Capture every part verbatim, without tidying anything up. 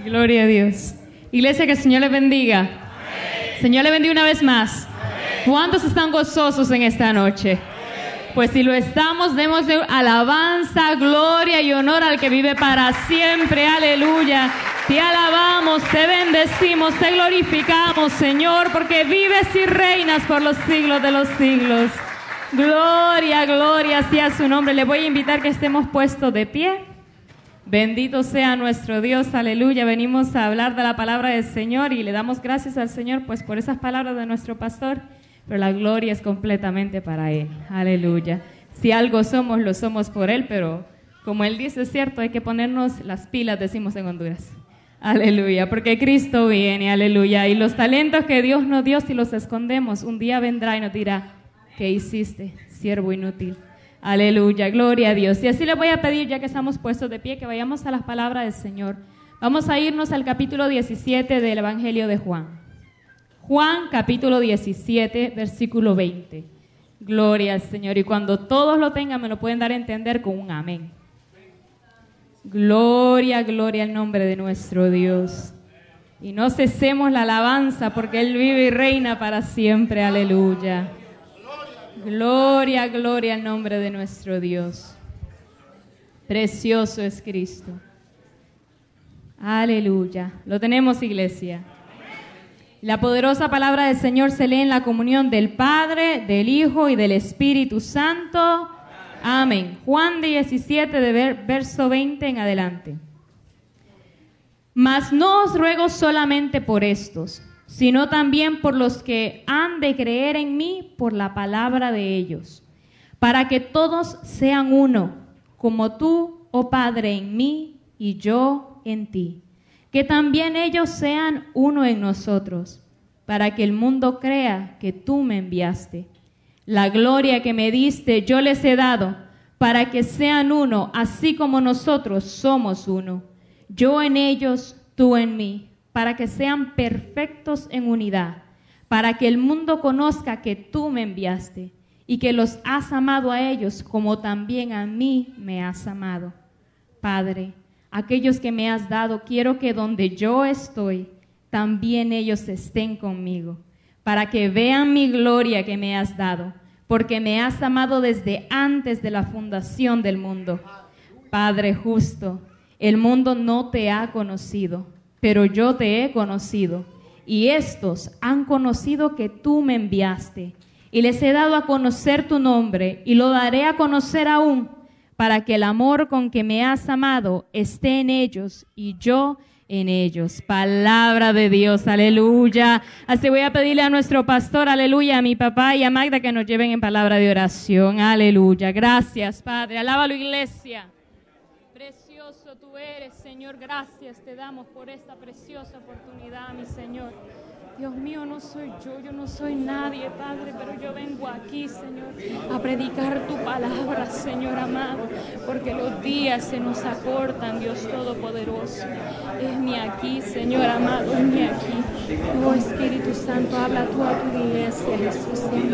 Gloria a Dios. Iglesia, que el Señor les bendiga. Amén. Señor le bendiga una vez más. Amén. ¿Cuántos están gozosos en esta noche? Amén. Pues si lo estamos, démosle alabanza, gloria y honor al que vive para siempre. Aleluya. Te alabamos, te bendecimos, te glorificamos, Señor, porque vives y reinas por los siglos de los siglos. Gloria, gloria sea su nombre. Le voy a invitar que estemos puestos de pie. Bendito sea nuestro Dios, aleluya. Venimos a hablar de la palabra del Señor y le damos gracias al Señor pues por esas palabras de nuestro pastor, pero la gloria es completamente para Él, aleluya. Si algo somos, lo somos por Él, pero como Él dice, es cierto, hay que ponernos las pilas, decimos en Honduras, aleluya, porque Cristo viene, aleluya. Y los talentos que Dios nos dio, si los escondemos, un día vendrá y nos dirá, ¿qué hiciste, siervo inútil? Aleluya, gloria a Dios. Y así les voy a pedir, ya que estamos puestos de pie, que vayamos a las palabras del Señor. Vamos a irnos al capítulo diecisiete del Evangelio de Juan. Juan, capítulo diecisiete, versículo veinte. Gloria al Señor. Y cuando todos lo tengan, me lo pueden dar a entender con un amén. Gloria, gloria al nombre de nuestro Dios. Y no cesemos la alabanza, porque Él vive y reina para siempre. Aleluya. Gloria, gloria al nombre de nuestro Dios. Precioso es Cristo. Aleluya. Lo tenemos, iglesia. La poderosa palabra del Señor se lee en la comunión del Padre, del Hijo y del Espíritu Santo. Amén. Juan diecisiete, de ver, verso veinte en adelante. Mas no os ruego solamente por estos, sino también por los que han de creer en mí por la palabra de ellos, para que todos sean uno, como tú, oh Padre, en mí y yo en ti, que también ellos sean uno en nosotros, para que el mundo crea que tú me enviaste. La gloria que me diste yo les he dado, para que sean uno, así como nosotros somos uno, yo en ellos, tú en mí, para que sean perfectos en unidad, para que el mundo conozca que tú me enviaste y que los has amado a ellos como también a mí me has amado. Padre, aquellos que me has dado, quiero que donde yo estoy, también ellos estén conmigo, para que vean mi gloria que me has dado, porque me has amado desde antes de la fundación del mundo. Padre justo, el mundo no te ha conocido, pero yo te he conocido, y estos han conocido que tú me enviaste, y les he dado a conocer tu nombre, y lo daré a conocer aún, para que el amor con que me has amado esté en ellos, y yo en ellos. Palabra de Dios, aleluya. Así voy a pedirle a nuestro pastor, aleluya, a mi papá y a Magda que nos lleven en palabra de oración, aleluya. Gracias, Padre. Alábalo, iglesia. Precioso tú eres, Señor, gracias te damos por esta preciosa oportunidad, mi Señor. Dios mío, no soy yo, yo no soy nadie, Padre, pero yo vengo aquí, Señor, a predicar tu palabra, Señor amado, porque los días se nos acortan, Dios Todopoderoso. Esme aquí, Señor amado, esme aquí. Oh, Espíritu Santo, habla tú a tu iglesia, Jesús, siempre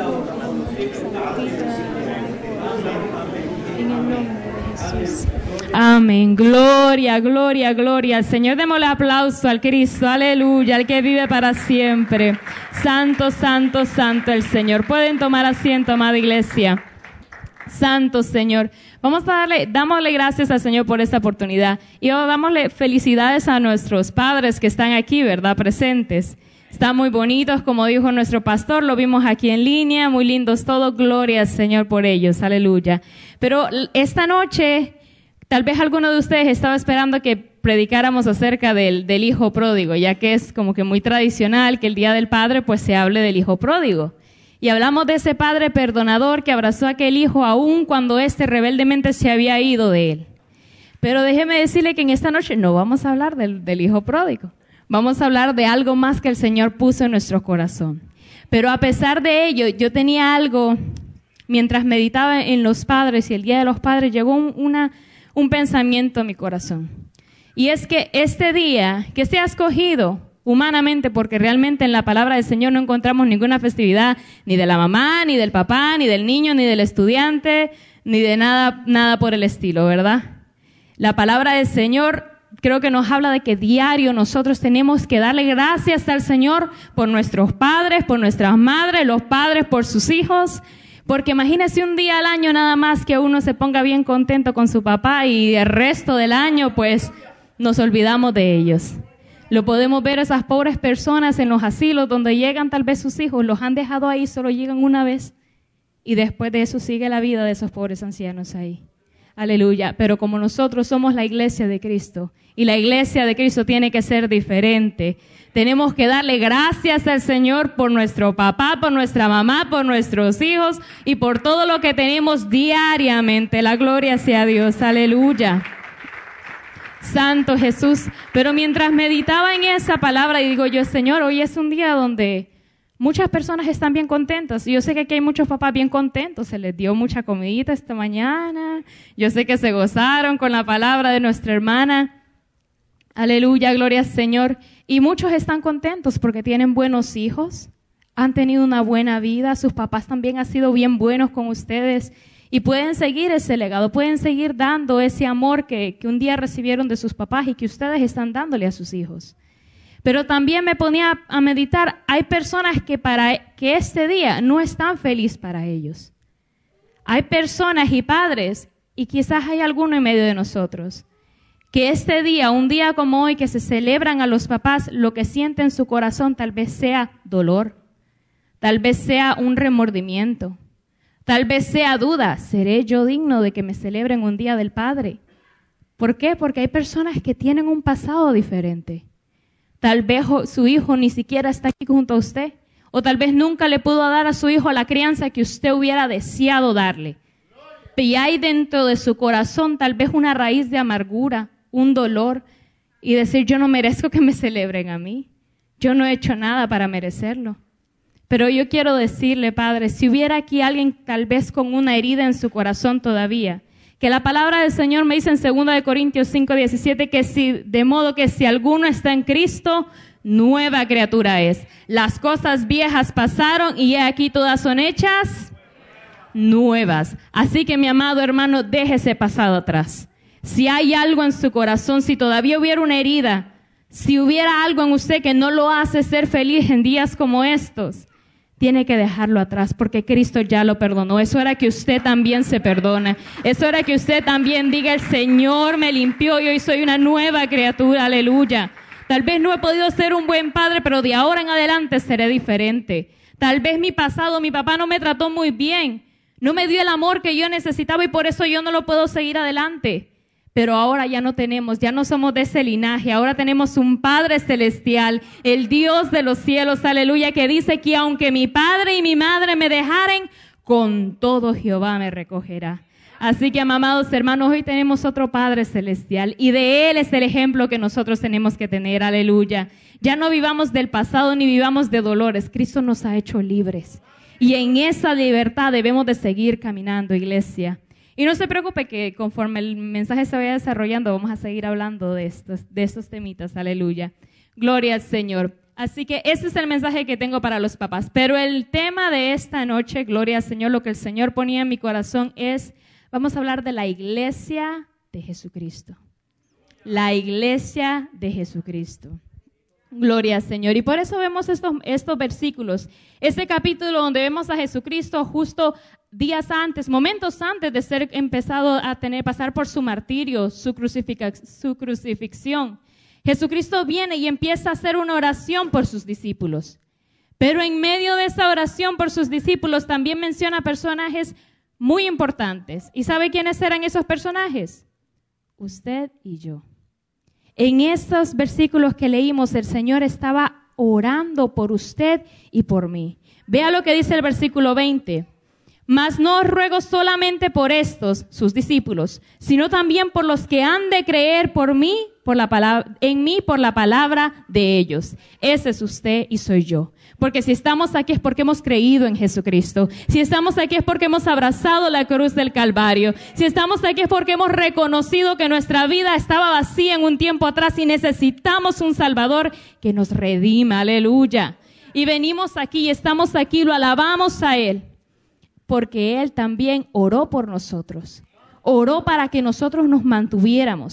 en el nombre de Jesús. Amén. Gloria, gloria, gloria al Señor. Démosle aplauso al Cristo. Aleluya, al que vive para siempre. Santo, santo, santo el Señor. Pueden tomar asiento, amada iglesia. Santo Señor. Vamos a darle, dámosle gracias al Señor por esta oportunidad. Y ahora dámosle felicidades a nuestros padres que están aquí, ¿verdad? Presentes. Están muy bonitos, como dijo nuestro pastor, lo vimos aquí en línea, muy lindos todos, gloria al Señor por ellos, aleluya. Pero esta noche, tal vez alguno de ustedes estaba esperando que predicáramos acerca del, del hijo pródigo, ya que es como que muy tradicional que el Día del Padre pues se hable del hijo pródigo. Y hablamos de ese padre perdonador que abrazó a aquel hijo aún cuando éste rebeldemente se había ido de él. Pero déjeme decirle que en esta noche no vamos a hablar del, del hijo pródigo. Vamos a hablar de algo más que el Señor puso en nuestro corazón. Pero a pesar de ello, yo tenía algo, mientras meditaba en los padres y el Día de los Padres, llegó un, una, un pensamiento a mi corazón. Y es que este día que se ha escogido humanamente, porque realmente en la palabra del Señor no encontramos ninguna festividad, ni de la mamá, ni del papá, ni del niño, ni del estudiante, ni de nada, nada por el estilo, ¿verdad? La palabra del Señor creo que nos habla de que diario nosotros tenemos que darle gracias al Señor por nuestros padres, por nuestras madres, los padres por sus hijos. Porque imagínese un día al año nada más que uno se ponga bien contento con su papá y el resto del año pues nos olvidamos de ellos. Lo podemos ver a esas pobres personas en los asilos donde llegan tal vez sus hijos, los han dejado ahí, solo llegan una vez y después de eso sigue la vida de esos pobres ancianos ahí. Aleluya. Pero como nosotros somos la iglesia de Cristo y la iglesia de Cristo tiene que ser diferente, tenemos que darle gracias al Señor por nuestro papá, por nuestra mamá, por nuestros hijos y por todo lo que tenemos diariamente. La gloria sea a Dios. Aleluya. Santo Jesús. Pero mientras meditaba en esa palabra y digo yo, Señor, hoy es un día donde muchas personas están bien contentas. Y yo sé que aquí hay muchos papás bien contentos. Se les dio mucha comidita esta mañana. Yo sé que se gozaron con la palabra de nuestra hermana. Aleluya, gloria al Señor. Y muchos están contentos porque tienen buenos hijos, han tenido una buena vida, sus papás también han sido bien buenos con ustedes y pueden seguir ese legado, pueden seguir dando ese amor que, que un día recibieron de sus papás y que ustedes están dándole a sus hijos. Pero también me ponía a meditar, hay personas que para que este día no están felices para ellos. Hay personas y padres, y quizás hay alguno en medio de nosotros, que este día, un día como hoy, que se celebran a los papás, lo que siente en su corazón tal vez sea dolor, tal vez sea un remordimiento, tal vez sea duda, ¿seré yo digno de que me celebren un día del Padre? ¿Por qué? Porque hay personas que tienen un pasado diferente. Tal vez su hijo ni siquiera está aquí junto a usted, o tal vez nunca le pudo dar a su hijo la crianza que usted hubiera deseado darle. Y hay dentro de su corazón tal vez una raíz de amargura, un dolor, y decir, yo no merezco que me celebren a mí. Yo no he hecho nada para merecerlo. Pero yo quiero decirle, Padre, si hubiera aquí alguien tal vez con una herida en su corazón todavía, que la palabra del Señor me dice en segunda de Corintios cinco diecisiete que si, de modo que si alguno está en Cristo, nueva criatura es. Las cosas viejas pasaron y he aquí todas son hechas nuevas. Así que mi amado hermano, deje ese pasado atrás. Si hay algo en su corazón, si todavía hubiera una herida, si hubiera algo en usted que no lo hace ser feliz en días como estos, tiene que dejarlo atrás porque Cristo ya lo perdonó. Eso era que usted también se perdone. Eso era que usted también diga, el Señor me limpió y hoy soy una nueva criatura. Aleluya. Tal vez no he podido ser un buen padre, pero de ahora en adelante seré diferente. Tal vez mi pasado, mi papá no me trató muy bien. No me dio el amor que yo necesitaba y por eso yo no lo puedo seguir adelante. Pero ahora ya no tenemos, ya no somos de ese linaje, ahora tenemos un Padre celestial, el Dios de los cielos, aleluya, que dice que aunque mi padre y mi madre me dejaren, con todo Jehová me recogerá. Así que, amados hermanos, hoy tenemos otro Padre celestial y de Él es el ejemplo que nosotros tenemos que tener, aleluya. Ya no vivamos del pasado ni vivamos de dolores, Cristo nos ha hecho libres y en esa libertad debemos de seguir caminando, iglesia. Y no se preocupe que conforme el mensaje se vaya desarrollando, vamos a seguir hablando de estos, de estos temitas, aleluya. Gloria al Señor. Así que ese es el mensaje que tengo para los papás. Pero el tema de esta noche, gloria al Señor, lo que el Señor ponía en mi corazón es, vamos a hablar de la iglesia de Jesucristo. La iglesia de Jesucristo. Gloria al Señor. Y por eso vemos estos, estos versículos. Este capítulo donde vemos a Jesucristo justo días antes, momentos antes de ser empezado a tener, pasar por su martirio, su, crucifica, su crucifixión. Jesucristo viene y empieza a hacer una oración por sus discípulos. Pero en medio de esa oración por sus discípulos también menciona personajes muy importantes. ¿Y sabe quiénes eran esos personajes? Usted y yo. En estos versículos que leímos, el Señor estaba orando por usted y por mí. Vea lo que dice el versículo veinte. Mas no os ruego solamente por estos, sus discípulos, sino también por los que han de creer por mí, por la palabra, en mí por la palabra de ellos. Ese es usted y soy yo. Porque si estamos aquí es porque hemos creído en Jesucristo. Si estamos aquí es porque hemos abrazado la cruz del Calvario. Si estamos aquí es porque hemos reconocido que nuestra vida estaba vacía en un tiempo atrás y necesitamos un Salvador que nos redima. Aleluya. Y venimos aquí y estamos aquí, lo alabamos a Él. Porque Él también oró por nosotros. Oró para que nosotros nos mantuviéramos.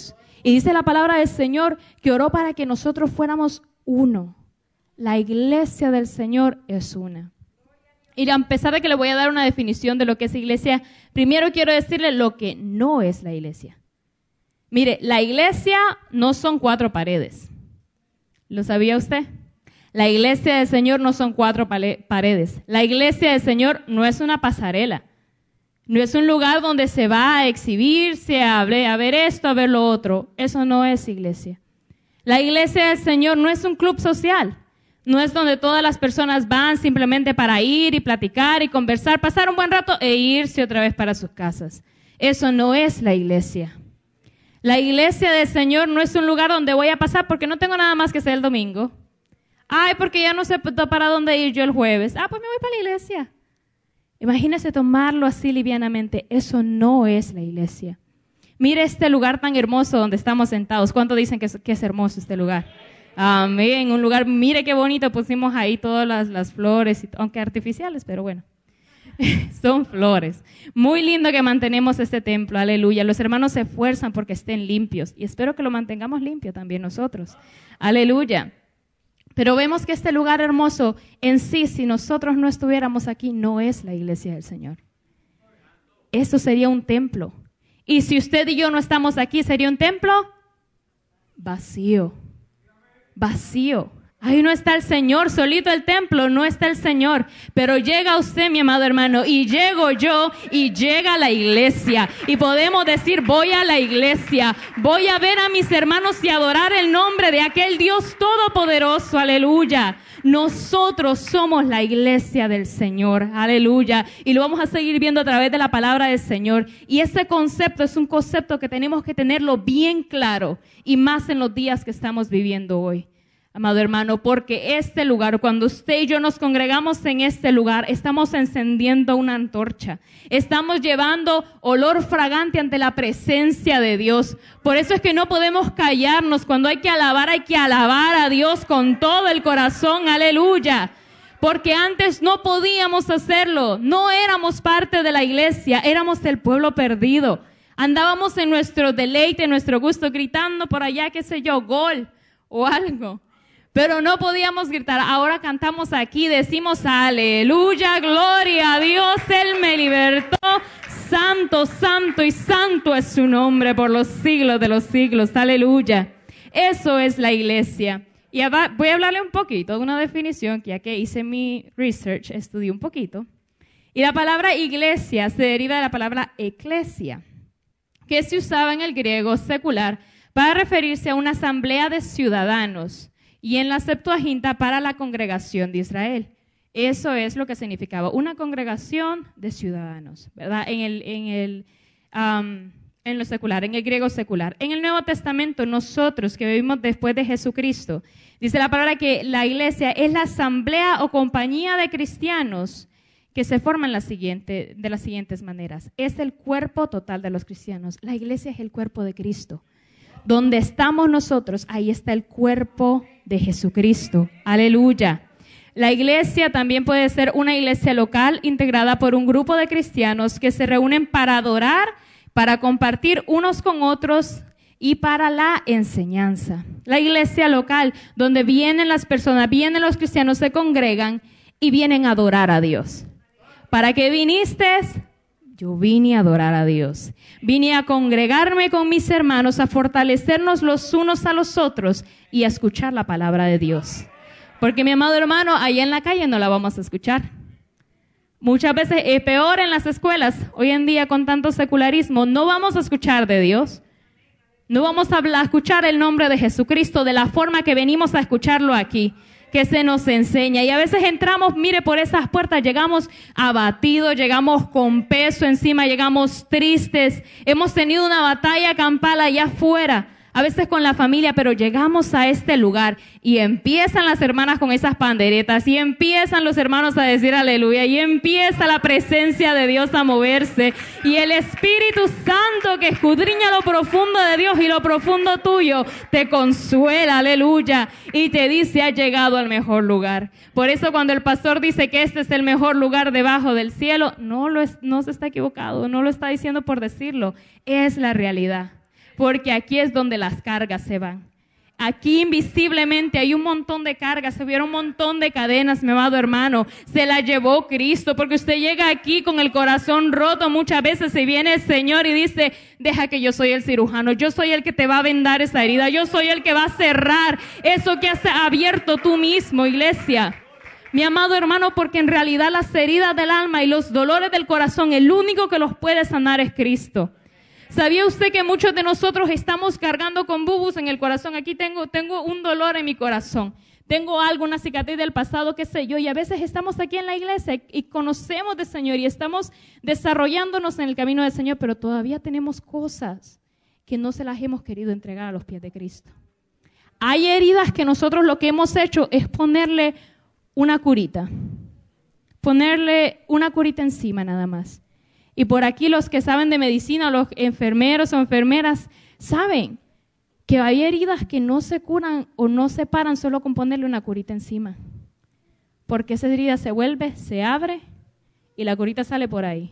Y dice la palabra del Señor que oró para que nosotros fuéramos uno. La iglesia del Señor es una. Y a pesar de que le voy a dar una definición de lo que es iglesia, primero quiero decirle lo que no es la iglesia. Mire, la iglesia no son cuatro paredes. ¿Lo sabía usted? La iglesia del Señor no son cuatro paredes. La iglesia del Señor no es una pasarela. No es un lugar donde se va a exhibirse, a, a ver esto, a ver lo otro. Eso no es iglesia. La iglesia del Señor no es un club social. No es donde todas las personas van simplemente para ir y platicar y conversar, pasar un buen rato e irse otra vez para sus casas. Eso no es la iglesia. La iglesia del Señor no es un lugar donde voy a pasar porque no tengo nada más que hacer el domingo. Ay, porque ya no sé para dónde ir yo el jueves. Ah, pues me voy para la iglesia. Imagínese tomarlo así livianamente. Eso no es la iglesia. Mire este lugar tan hermoso donde estamos sentados. ¿Cuánto dicen que es, que es hermoso este lugar? Amén. Un lugar, mire qué bonito, pusimos ahí todas las, las flores, aunque artificiales, pero bueno. Son flores. Muy lindo que mantenemos este templo, aleluya. Los hermanos se esfuerzan porque estén limpios y espero que lo mantengamos limpio también nosotros, aleluya. Pero vemos que este lugar hermoso en sí, si nosotros no estuviéramos aquí, no es la iglesia del Señor. Eso sería un templo. Y si usted y yo no estamos aquí, ¿sería un templo? Vacío, vacío. Ahí no está el Señor, solito el templo, no está el Señor. Pero llega usted, mi amado hermano, y llego yo, y llega la iglesia. Y podemos decir, voy a la iglesia, voy a ver a mis hermanos y adorar el nombre de aquel Dios todopoderoso, aleluya. Nosotros somos la iglesia del Señor, aleluya. Y lo vamos a seguir viendo a través de la palabra del Señor. Y ese concepto es un concepto que tenemos que tenerlo bien claro, y más en los días que estamos viviendo hoy. Amado hermano, porque este lugar, cuando usted y yo nos congregamos en este lugar, estamos encendiendo una antorcha. Estamos llevando olor fragante ante la presencia de Dios. Por eso es que no podemos callarnos. Cuando hay que alabar, hay que alabar a Dios con todo el corazón. Aleluya. Porque antes no podíamos hacerlo. No éramos parte de la iglesia. Éramos el pueblo perdido. Andábamos en nuestro deleite, en nuestro gusto, gritando por allá, qué sé yo, gol o algo. Pero no podíamos gritar. Ahora cantamos aquí, decimos aleluya, gloria a Dios, Él me libertó. Santo, santo y santo es su nombre por los siglos de los siglos. Aleluya. Eso es la iglesia. Y voy a hablarle un poquito de una definición que ya que hice mi research, estudié un poquito. Y la palabra iglesia se deriva de la palabra eclesia, que se usaba en el griego secular para referirse a una asamblea de ciudadanos. Y en la Septuaginta para la congregación de Israel. Eso es lo que significaba, una congregación de ciudadanos, ¿verdad? En el, en el, um, en lo secular, en el griego secular. En el Nuevo Testamento, nosotros que vivimos después de Jesucristo, dice la palabra que la iglesia es la asamblea o compañía de cristianos que se forman la siguiente, de las siguientes maneras. Es el cuerpo total de los cristianos. La iglesia es el cuerpo de Cristo. Donde estamos nosotros, ahí está el cuerpo de Jesucristo. Aleluya. La iglesia también puede ser una iglesia local integrada por un grupo de cristianos que se reúnen para adorar, para compartir unos con otros y para la enseñanza. La iglesia local, donde vienen las personas, vienen los cristianos, se congregan y vienen a adorar a Dios. ¿Para qué viniste? Yo vine a adorar a Dios. Vine a congregarme con mis hermanos, a fortalecernos los unos a los otros y a escuchar la palabra de Dios. Porque, mi amado hermano, allá en la calle no la vamos a escuchar. Muchas veces es peor en las escuelas. Hoy en día, con tanto secularismo, no vamos a escuchar de Dios. No vamos a hablar, a escuchar el nombre de Jesucristo de la forma que venimos a escucharlo aquí, que se nos enseña. Y a veces entramos, mire, por esas puertas, llegamos abatidos, llegamos con peso encima, llegamos tristes. Hemos tenido una batalla campal allá afuera, a veces con la familia, pero llegamos a este lugar y empiezan las hermanas con esas panderetas y empiezan los hermanos a decir aleluya y empieza la presencia de Dios a moverse y el Espíritu Santo que escudriña lo profundo de Dios y lo profundo tuyo te consuela, aleluya, y te dice has llegado al mejor lugar. Por eso cuando el pastor dice que este es el mejor lugar debajo del cielo, no, lo es, no se está equivocado, no lo está diciendo por decirlo, es la realidad. porque aquí es donde las cargas se van. Aquí invisiblemente hay un montón de cargas, se vieron un montón de cadenas, mi amado hermano. Se la llevó Cristo, porque usted llega aquí con el corazón roto muchas veces y viene el Señor y dice, deja que yo soy el cirujano, yo soy el que te va a vendar esa herida, yo soy el que va a cerrar eso que has abierto tú mismo, iglesia. Mi amado hermano, porque en realidad las heridas del alma y los dolores del corazón, el único que los puede sanar es Cristo. ¿Sabía usted que muchos de nosotros estamos cargando con bubus en el corazón? Aquí tengo, tengo un dolor en mi corazón. Tengo algo, una cicatriz del pasado, qué sé yo. Y a veces estamos aquí en la iglesia y conocemos del Señor y estamos desarrollándonos en el camino del Señor, pero todavía tenemos cosas que no se las hemos querido entregar a los pies de Cristo. Hay heridas que nosotros lo que hemos hecho es ponerle una curita. Ponerle una curita encima nada más. Y por aquí los que saben de medicina, los enfermeros o enfermeras, saben que hay heridas que no se curan o no se paran solo con ponerle una curita encima. Porque esa herida se vuelve, se abre y la curita sale por ahí.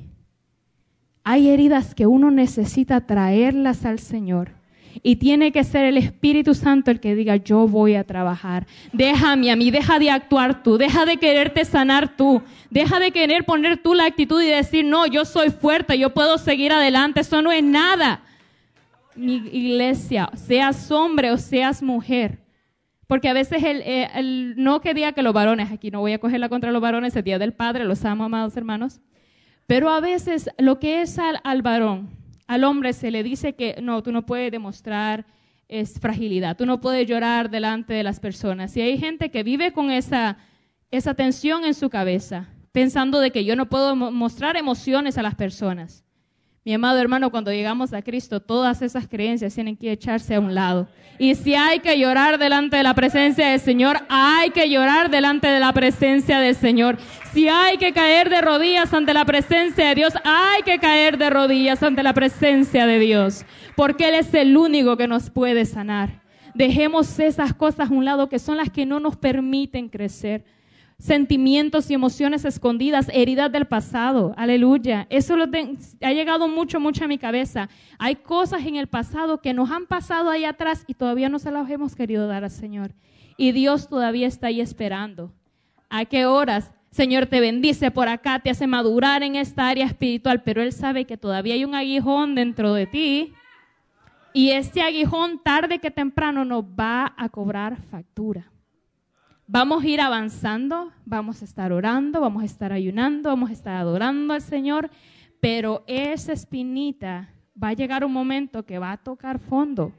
Hay heridas que uno necesita traerlas al Señor. Y tiene que ser el Espíritu Santo el que diga, yo voy a trabajar. Déjame a mí, deja de actuar tú, deja de quererte sanar tú, deja de querer poner tú la actitud y decir, no, yo soy fuerte, yo puedo seguir adelante, eso no es nada. Mi iglesia, seas hombre o seas mujer, porque a veces el, el, el no que diga que los varones, aquí no voy a cogerla contra los varones, el día del Padre, los amo, amados hermanos, pero a veces lo que es al, al varón, al hombre se le dice que no, tú no puedes demostrar es fragilidad, tú no puedes llorar delante de las personas. Y hay gente que vive con esa, esa tensión en su cabeza, pensando de que yo no puedo mostrar emociones a las personas. Mi amado hermano, cuando llegamos a Cristo, todas esas creencias tienen que echarse a un lado. Y si hay que llorar delante de la presencia del Señor, hay que llorar delante de la presencia del Señor. Si hay que caer de rodillas ante la presencia de Dios, hay que caer de rodillas ante la presencia de Dios. Porque Él es el único que nos puede sanar. Dejemos esas cosas a un lado que son las que no nos permiten crecer. Sentimientos y emociones escondidas, heridas del pasado, aleluya. Eso lo de, ha llegado mucho, mucho a mi cabeza. Hay cosas en el pasado que nos han pasado ahí atrás y todavía no se las hemos querido dar al Señor. Y Dios todavía está ahí esperando. ¿A qué horas? Señor, te bendice por acá, te hace madurar en esta área espiritual, pero Él sabe que todavía hay un aguijón dentro de ti y este aguijón tarde que temprano nos va a cobrar factura. Vamos a ir avanzando, vamos a estar orando, vamos a estar ayunando, vamos a estar adorando al Señor, pero esa espinita va a llegar un momento que va a tocar fondo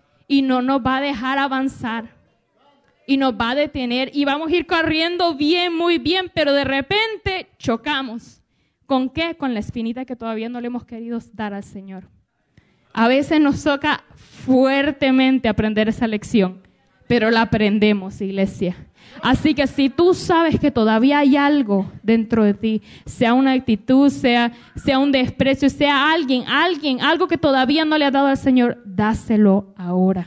y no nos va a dejar avanzar y nos va a detener y vamos a ir corriendo bien, muy bien, pero de repente chocamos. ¿Con qué? Con la espinita que todavía no le hemos querido dar al Señor. A veces nos toca fuertemente aprender esa lección, pero la aprendemos, iglesia. Así que si tú sabes que todavía hay algo dentro de ti, sea una actitud, sea, sea un desprecio, sea alguien, alguien, algo que todavía no le has dado al Señor, dáselo ahora.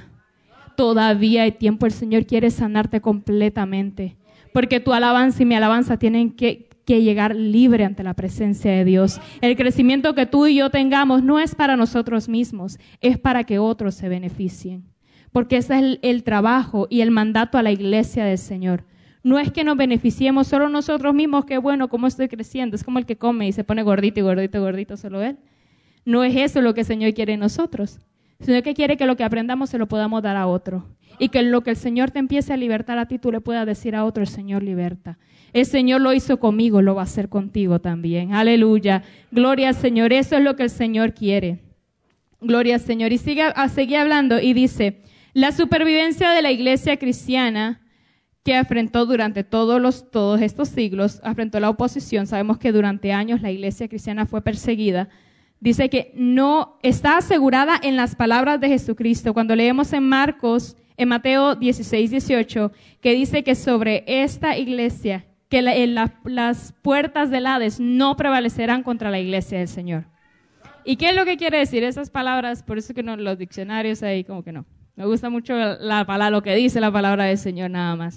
Todavía hay tiempo, el Señor quiere sanarte completamente, porque tu alabanza y mi alabanza tienen que, que llegar libre ante la presencia de Dios. El crecimiento que tú y yo tengamos no es para nosotros mismos, es para que otros se beneficien. Porque ese es el, el trabajo y el mandato a la iglesia del Señor. No es que nos beneficiemos solo nosotros mismos, que bueno, cómo estoy creciendo. Es como el que come y se pone gordito y gordito y gordito, solo él. No es eso lo que el Señor quiere en nosotros, sino que quiere que lo que aprendamos se lo podamos dar a otro. Y que lo que el Señor te empiece a libertar a ti, tú le puedas decir a otro, el Señor liberta. El Señor lo hizo conmigo, lo va a hacer contigo también. Aleluya. Gloria al Señor. Eso es lo que el Señor quiere. Gloria al Señor. Y sigue, sigue hablando y dice, la supervivencia de la iglesia cristiana que afrontó durante todos, los, todos estos siglos, afrontó la oposición. Sabemos que durante años la iglesia cristiana fue perseguida. Dice que no está asegurada en las palabras de Jesucristo. Cuando leemos en Marcos, en Mateo dieciséis, dieciocho, que dice que sobre esta iglesia, que la, en la, las puertas del Hades no prevalecerán contra la iglesia del Señor. ¿Y qué es lo que quiere decir esas palabras? Por eso que no, los diccionarios ahí como que no. Me gusta mucho la palabra, lo que dice la palabra del Señor nada más.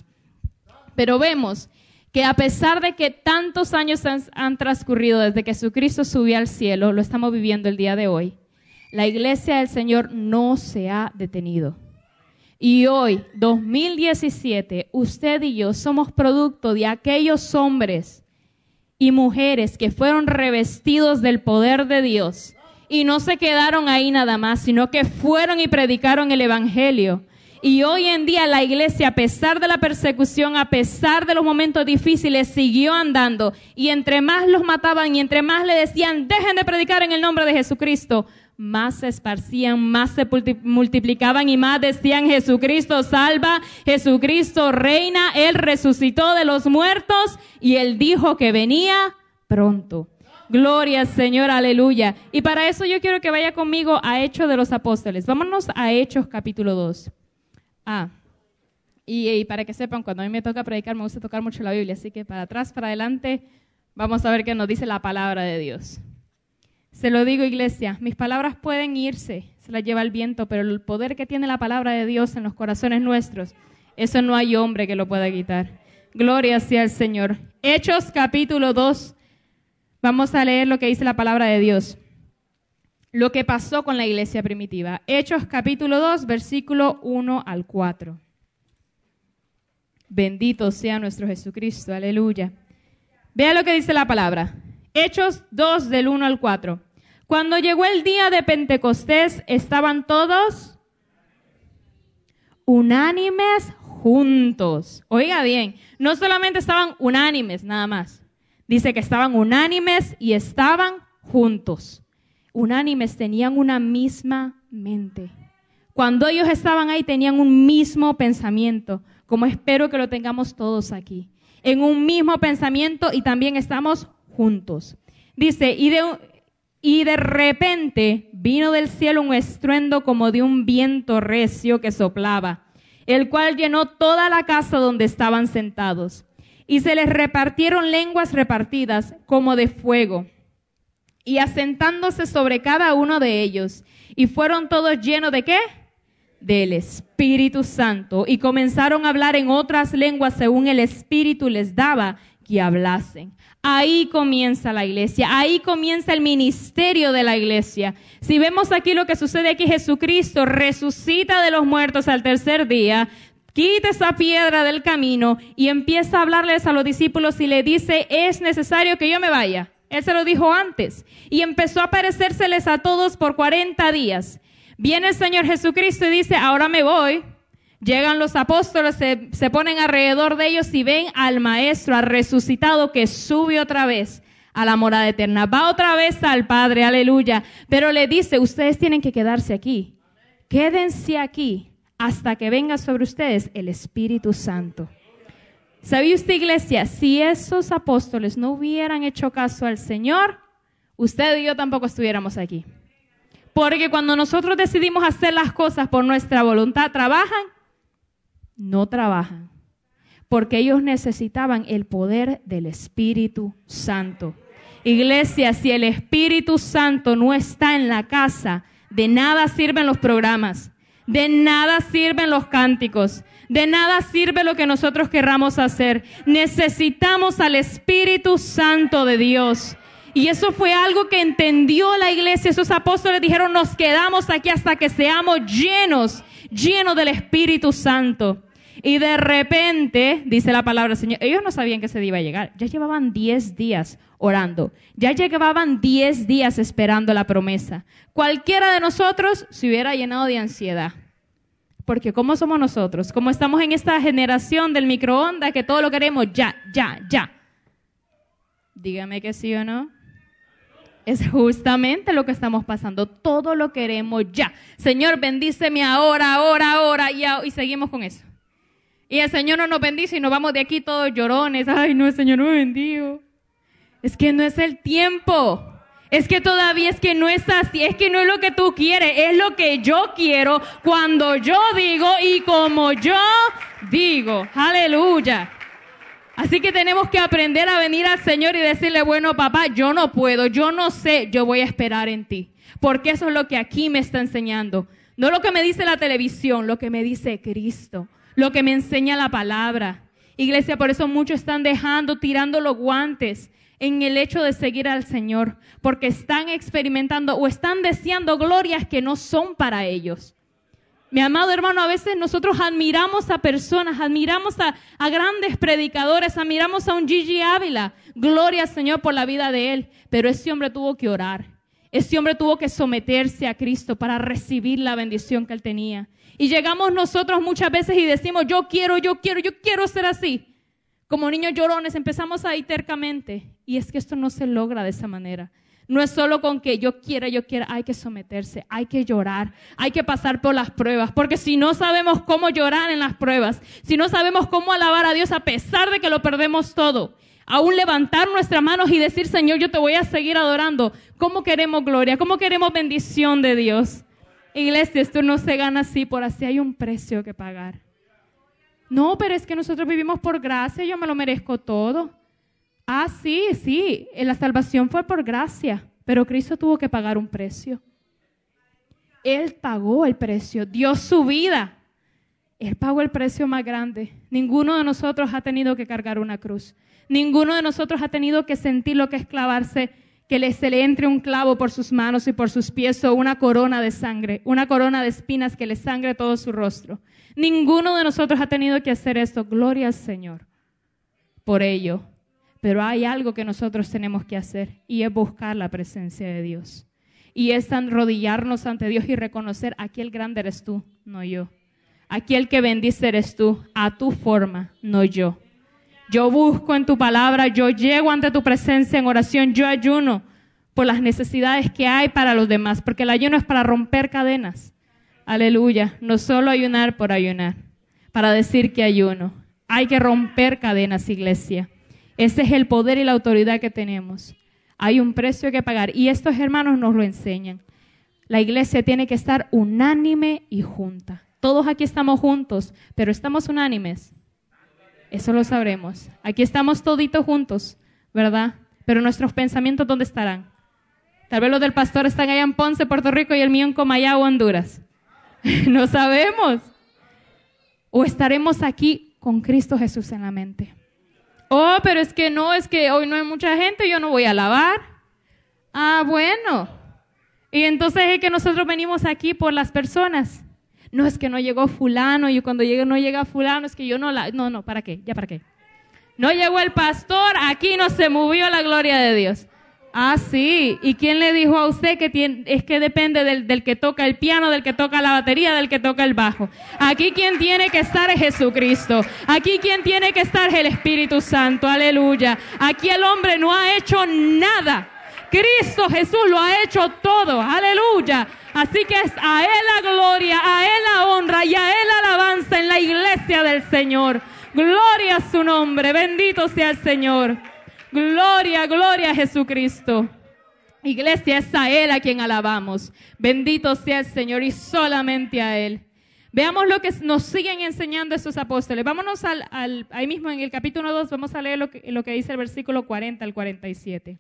Pero vemos que a pesar de que tantos años han, han transcurrido desde que Jesucristo subió al cielo, lo estamos viviendo el día de hoy, La iglesia del Señor no se ha detenido. Y hoy, dos mil diecisiete, usted y yo somos producto de aquellos hombres y mujeres que fueron revestidos del poder de Dios y no se quedaron ahí nada más, sino que fueron y predicaron el evangelio. Y hoy en día la iglesia, a pesar de la persecución, a pesar de los momentos difíciles, siguió andando. Y entre más los mataban y entre más le decían, dejen de predicar en el nombre de Jesucristo, más se esparcían, más se multiplicaban y más decían, Jesucristo salva, Jesucristo reina, Él resucitó de los muertos y Él dijo que venía pronto. Gloria al Señor, aleluya. Y para eso yo quiero que vaya conmigo a Hechos de los Apóstoles. Vámonos a Hechos capítulo dos. Ah, y, y para que sepan, cuando a mí me toca predicar me gusta tocar mucho la Biblia, así que para atrás, para adelante, vamos a ver qué nos dice la palabra de Dios. Se lo digo, iglesia, mis palabras pueden irse, se las lleva el viento, pero el poder que tiene la palabra de Dios en los corazones nuestros, eso no hay hombre que lo pueda quitar. Gloria sea al Señor. Hechos capítulo dos, vamos a leer lo que dice la palabra de Dios. Lo que pasó con la iglesia primitiva. Hechos capítulo dos, versículo uno al cuatro. Bendito sea nuestro Jesucristo, aleluya. Vea lo que dice la palabra. Hechos dos, del uno al cuatro. Cuando llegó el día de Pentecostés, estaban todos unánimes juntos. Oiga bien, no solamente estaban unánimes, nada más. Dice que estaban unánimes y estaban juntos. Unánimes, tenían una misma mente. Cuando ellos estaban ahí, tenían un mismo pensamiento, como espero que lo tengamos todos aquí. En un mismo pensamiento y también estamos juntos. Dice, y de, y de repente vino del cielo un estruendo como de un viento recio que soplaba, el cual llenó toda la casa donde estaban sentados. Y se les repartieron lenguas repartidas como de fuego, y asentándose sobre cada uno de ellos, y fueron todos llenos ¿de qué? Del Espíritu Santo, y comenzaron a hablar en otras lenguas según el Espíritu les daba que hablasen. Ahí comienza la iglesia, ahí comienza el ministerio de la iglesia. Si vemos aquí lo que sucede aquí, Jesucristo resucita de los muertos al tercer día, quita esa piedra del camino y empieza a hablarles a los discípulos y le dice, es necesario que yo me vaya. Él se lo dijo antes y empezó a aparecérseles a todos por cuarenta días. Viene el Señor Jesucristo y dice, ahora me voy. Llegan los apóstoles, se, se ponen alrededor de ellos y ven al Maestro, al resucitado que sube otra vez a la morada eterna. Va otra vez al Padre, aleluya. Pero le dice, ustedes tienen que quedarse aquí. Quédense aquí hasta que venga sobre ustedes el Espíritu Santo. ¿Sabía usted, iglesia? Si esos apóstoles no hubieran hecho caso al Señor, usted y yo tampoco estuviéramos aquí. Porque cuando nosotros decidimos hacer las cosas por nuestra voluntad, ¿trabajan? No trabajan, porque ellos necesitaban el poder del Espíritu Santo. Iglesia, si el Espíritu Santo no está en la casa, de nada sirven los programas, de nada sirven los cánticos, de nada sirve lo que nosotros querramos hacer. Necesitamos al Espíritu Santo de Dios. Y eso fue algo que entendió la iglesia. Esos apóstoles dijeron, nos quedamos aquí hasta que seamos llenos, llenos del Espíritu Santo. Y de repente, dice la palabra del Señor, ellos no sabían que ese día iba a llegar. Ya llevaban diez días orando. Ya llevaban diez días esperando la promesa. Cualquiera de nosotros se hubiera llenado de ansiedad. Porque ¿cómo somos nosotros? Como estamos en esta generación del microondas que todo lo queremos ya, ya, ya. Dígame que sí o no. Es justamente lo que estamos pasando. Todo lo queremos ya. Señor, bendíceme ahora, ahora, ahora. Y, y seguimos con eso. Y el Señor no nos bendice y nos vamos de aquí todos llorones. Ay, no, el Señor no me bendijo. Es que no es el tiempo. Es que todavía es que no es así. Es que no es lo que tú quieres. Es lo que yo quiero cuando yo digo y como yo digo. Aleluya. Así que tenemos que aprender a venir al Señor y decirle, bueno, papá, yo no puedo, yo no sé, yo voy a esperar en ti. Porque eso es lo que aquí me está enseñando. No lo que me dice la televisión, lo que me dice Cristo, lo que me enseña la palabra. Iglesia, por eso muchos están dejando, tirando los guantes. en el hecho de seguir al Señor, porque están experimentando o están deseando glorias que no son para ellos. Mi amado hermano, a veces nosotros admiramos a personas, admiramos a, a grandes predicadores, admiramos a un Gigi Ávila. Gloria al Señor por la vida de él, pero ese hombre tuvo que orar. Ese hombre tuvo que someterse a Cristo para recibir la bendición que él tenía. Y llegamos nosotros muchas veces y decimos, yo quiero, yo quiero, yo quiero ser así. Como niños llorones empezamos ahí tercamente. Y es que esto no se logra de esa manera. No es solo con que yo quiera, yo quiera, hay que someterse, hay que llorar, hay que pasar por las pruebas. Porque si no sabemos cómo llorar en las pruebas, si no sabemos cómo alabar a Dios a pesar de que lo perdemos todo, aún levantar nuestras manos y decir, Señor, yo te voy a seguir adorando. ¿Cómo queremos gloria? ¿Cómo queremos bendición de Dios? Iglesia, esto no se gana así, por así hay un precio que pagar. No, pero es que nosotros vivimos por gracia, yo me lo merezco todo. Ah, sí, sí, la salvación fue por gracia, pero Cristo tuvo que pagar un precio. Él pagó el precio, dio su vida. Él pagó el precio más grande. Ninguno de nosotros ha tenido que cargar una cruz. Ninguno de nosotros ha tenido que sentir lo que es clavarse, que le, se le entre un clavo por sus manos y por sus pies o una corona de sangre, una corona de espinas que le sangre todo su rostro. Ninguno de nosotros ha tenido que hacer esto. Gloria al Señor por ello. Pero hay algo que nosotros tenemos que hacer y es buscar la presencia de Dios. Y es arrodillarnos ante Dios y reconocer, aquí el grande eres tú, no yo. Aquí el que bendice eres tú, a tu forma, no yo. Yo busco en tu palabra, yo llego ante tu presencia en oración, yo ayuno por las necesidades que hay para los demás, porque el ayuno es para romper cadenas. Aleluya, no solo ayunar por ayunar, para decir que ayuno. Hay que romper cadenas, iglesia. Ese es el poder y la autoridad que tenemos. Hay un precio que pagar y estos hermanos nos lo enseñan. La iglesia tiene que estar unánime y junta. Todos aquí estamos juntos, pero ¿estamos unánimes? Eso lo sabremos. Aquí estamos toditos juntos, ¿verdad? Pero nuestros pensamientos, ¿dónde estarán? Tal vez los del pastor están allá en Ponce, Puerto Rico, y el mío en Comayagua, Honduras. No sabemos. O estaremos aquí con Cristo Jesús en la mente. Oh, pero es que no, es que hoy no hay mucha gente, yo no voy a alabar. Ah, bueno. Y entonces es que nosotros venimos aquí por las personas. No, es que no llegó fulano, y cuando llegue, no llega fulano, es que yo no la... No, no, ¿para qué? ¿Ya para qué? No llegó el pastor, aquí no se movió la gloria de Dios. Ah, sí. ¿Y quién le dijo a usted que tiene, es que depende del, del que toca el piano, del que toca la batería, del que toca el bajo? Aquí quien tiene que estar es Jesucristo. Aquí quien tiene que estar es el Espíritu Santo. Aleluya. Aquí el hombre no ha hecho nada. Cristo Jesús lo ha hecho todo. Aleluya. Así que es a Él la gloria, a Él la honra y a Él la alabanza en la iglesia del Señor. Gloria a su nombre. Bendito sea el Señor. Gloria, gloria a Jesucristo. Iglesia, es a Él a quien alabamos. Bendito sea el Señor y solamente a Él. Veamos lo que nos siguen enseñando estos apóstoles. Vámonos al, al, ahí mismo en el capítulo dos, vamos a leer lo que, lo que dice el versículo cuarenta al cuarenta y siete.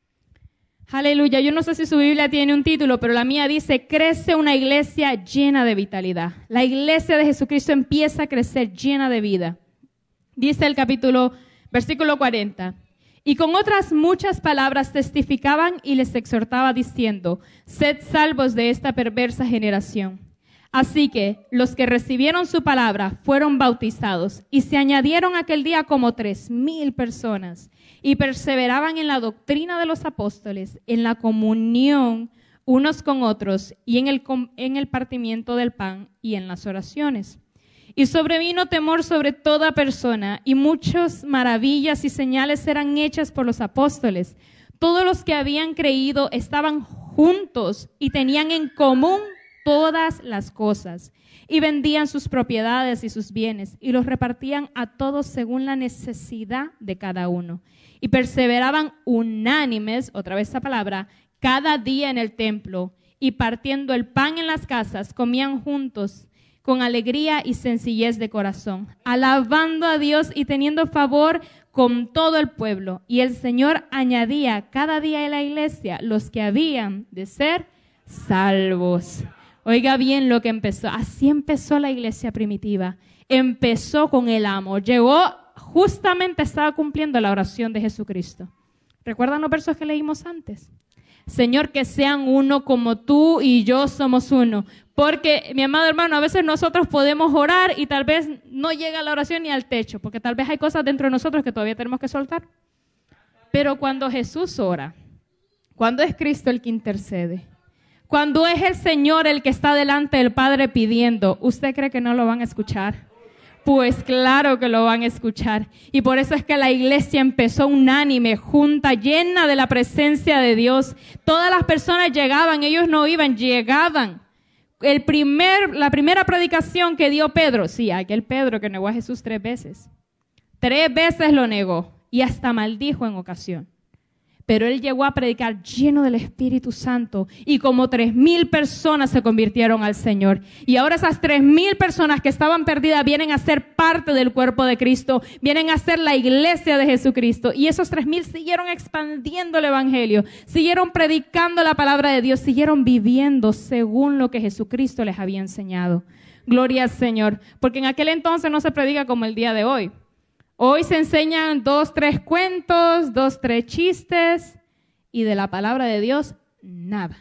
Aleluya, yo no sé si su Biblia tiene un título, pero la mía dice, crece una iglesia llena de vitalidad. La iglesia de Jesucristo empieza a crecer llena de vida. Dice el capítulo, versículo cuarenta. Y con otras muchas palabras testificaban y les exhortaba diciendo, sed salvos de esta perversa generación. Así que los que recibieron su palabra fueron bautizados y se añadieron aquel día como tres mil personas y perseveraban en la doctrina de los apóstoles, en la comunión unos con otros y en el, en el partimiento del pan y en las oraciones. Y sobrevino temor sobre toda persona, y muchas maravillas y señales eran hechas por los apóstoles. Todos los que habían creído estaban juntos y tenían en común todas las cosas, y vendían sus propiedades y sus bienes, y los repartían a todos según la necesidad de cada uno. Y perseveraban unánimes, otra vez esa palabra, cada día en el templo, y partiendo el pan en las casas, comían juntos, con alegría y sencillez de corazón, alabando a Dios y teniendo favor con todo el pueblo. Y el Señor añadía cada día en la iglesia los que habían de ser salvos. Oiga bien lo que empezó. Así empezó la iglesia primitiva. Empezó con el amor. Llegó, justamente estaba cumpliendo la oración de Jesucristo. ¿Recuerdan los versos que leímos antes? Señor, que sean uno como tú y yo somos uno. Porque, mi amado hermano, a veces nosotros podemos orar y tal vez no llega la oración ni al techo, porque tal vez hay cosas dentro de nosotros que todavía tenemos que soltar. Pero cuando Jesús ora, cuando es Cristo el que intercede, cuando es el Señor el que está delante del Padre pidiendo, ¿usted cree que no lo van a escuchar? Pues claro que lo van a escuchar. Y por eso es que la iglesia empezó unánime, junta, llena de la presencia de Dios. Todas las personas llegaban, ellos no iban, llegaban. El primer, la primera predicación que dio Pedro, sí, aquel Pedro que negó a Jesús tres veces. Tres veces lo negó y hasta maldijo en ocasión. Pero él llegó a predicar lleno del Espíritu Santo y como tres mil personas se convirtieron al Señor. Y ahora esas tres mil personas que estaban perdidas vienen a ser parte del cuerpo de Cristo, vienen a ser la iglesia de Jesucristo. Y esos tres mil siguieron expandiendo el Evangelio, siguieron predicando la palabra de Dios, siguieron viviendo según lo que Jesucristo les había enseñado. Gloria al Señor, porque en aquel entonces no se predica como el día de hoy. Hoy se enseñan dos, tres cuentos, dos, tres chistes y de la palabra de Dios, nada.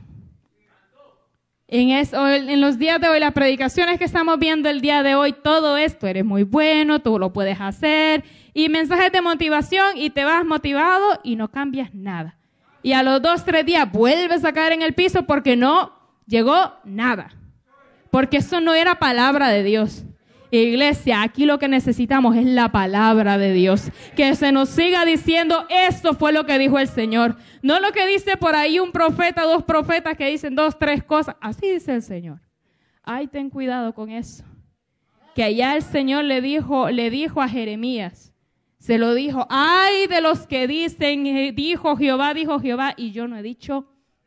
En, eso, en los días de hoy, las predicaciones que estamos viendo el día de hoy, todo esto, eres muy bueno, tú lo puedes hacer, y mensajes de motivación y te vas motivado y no cambias nada. Y a los dos, tres días vuelves a caer en el piso porque no llegó nada. Porque eso no era palabra de Dios. Iglesia, aquí lo que necesitamos es la palabra de Dios. Que se nos siga diciendo, esto fue lo que dijo el Señor. No lo que dice por ahí un profeta, dos profetas que dicen dos, tres cosas. Así dice el Señor. Ay, ten cuidado con eso. Que allá el Señor le dijo, le dijo a Jeremías, se lo dijo, ay de los que dicen, dijo Jehová, dijo Jehová, y yo no he dicho,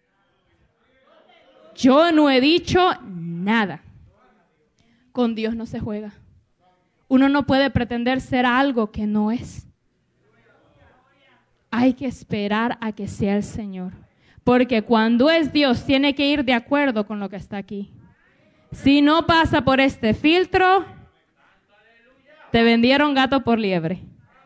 yo no he dicho nada. Con Dios no se juega. Uno no puede pretender ser algo que no es. Hay que esperar a que sea el Señor. Porque cuando es Dios, tiene que ir de acuerdo con lo que está aquí. Si no pasa por este filtro, te vendieron gato por liebre.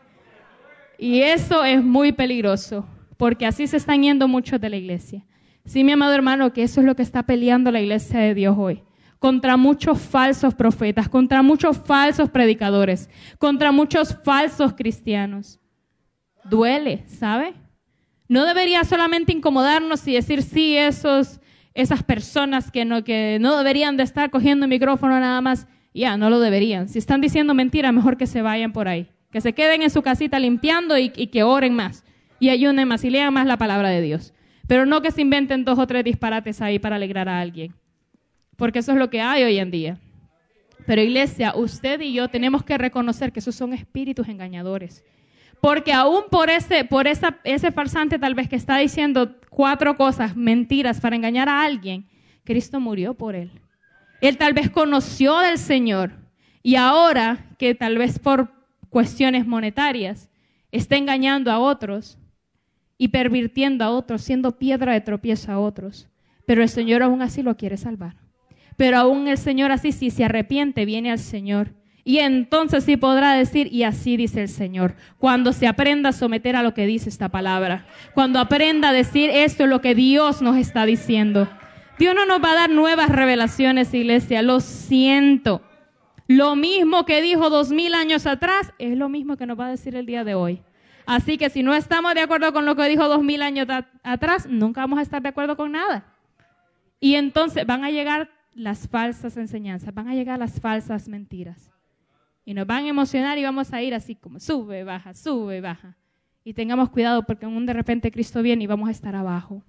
Y eso es muy peligroso, porque así se están yendo muchos de la iglesia. Sí, mi amado hermano, que eso es lo que está peleando la iglesia de Dios hoy. Contra muchos falsos profetas, contra muchos falsos predicadores, contra muchos falsos cristianos. Duele, ¿sabe? No debería solamente incomodarnos y decir, sí, esos, esas personas que no, que no deberían de estar cogiendo el micrófono nada más. Ya, no lo deberían. Si están diciendo mentiras, mejor que se vayan por ahí. Que se queden en su casita limpiando y, y que oren más. Y ayunen más y lean más la palabra de Dios. Pero no que se inventen dos o tres disparates ahí para alegrar a alguien. Porque eso es lo que hay hoy en día. Pero iglesia, usted y yo tenemos que reconocer que esos son espíritus engañadores. Porque aún por ese, por esa, ese farsante tal vez que está diciendo cuatro cosas, mentiras para engañar a alguien, Cristo murió por él. Él tal vez conoció del Señor y ahora que tal vez por cuestiones monetarias está engañando a otros y pervirtiendo a otros, siendo piedra de tropiezo a otros. Pero el Señor aún así lo quiere salvar. Pero aún el Señor así, si se arrepiente, viene al Señor. Y entonces sí podrá decir, y así dice el Señor. Cuando se aprenda a someter a lo que dice esta palabra. Cuando aprenda a decir, esto es lo que Dios nos está diciendo. Dios no nos va a dar nuevas revelaciones, iglesia. Lo siento. Lo mismo que dijo dos mil años atrás, es lo mismo que nos va a decir el día de hoy. Así que si no estamos de acuerdo con lo que dijo dos mil años atrás, nunca vamos a estar de acuerdo con nada. Y entonces van a llegar las falsas enseñanzas, van a llegar las falsas mentiras. Y nos van a emocionar y vamos a ir así como sube, baja, sube, baja. Y tengamos cuidado porque aún de repente Cristo viene y vamos a estar abajo.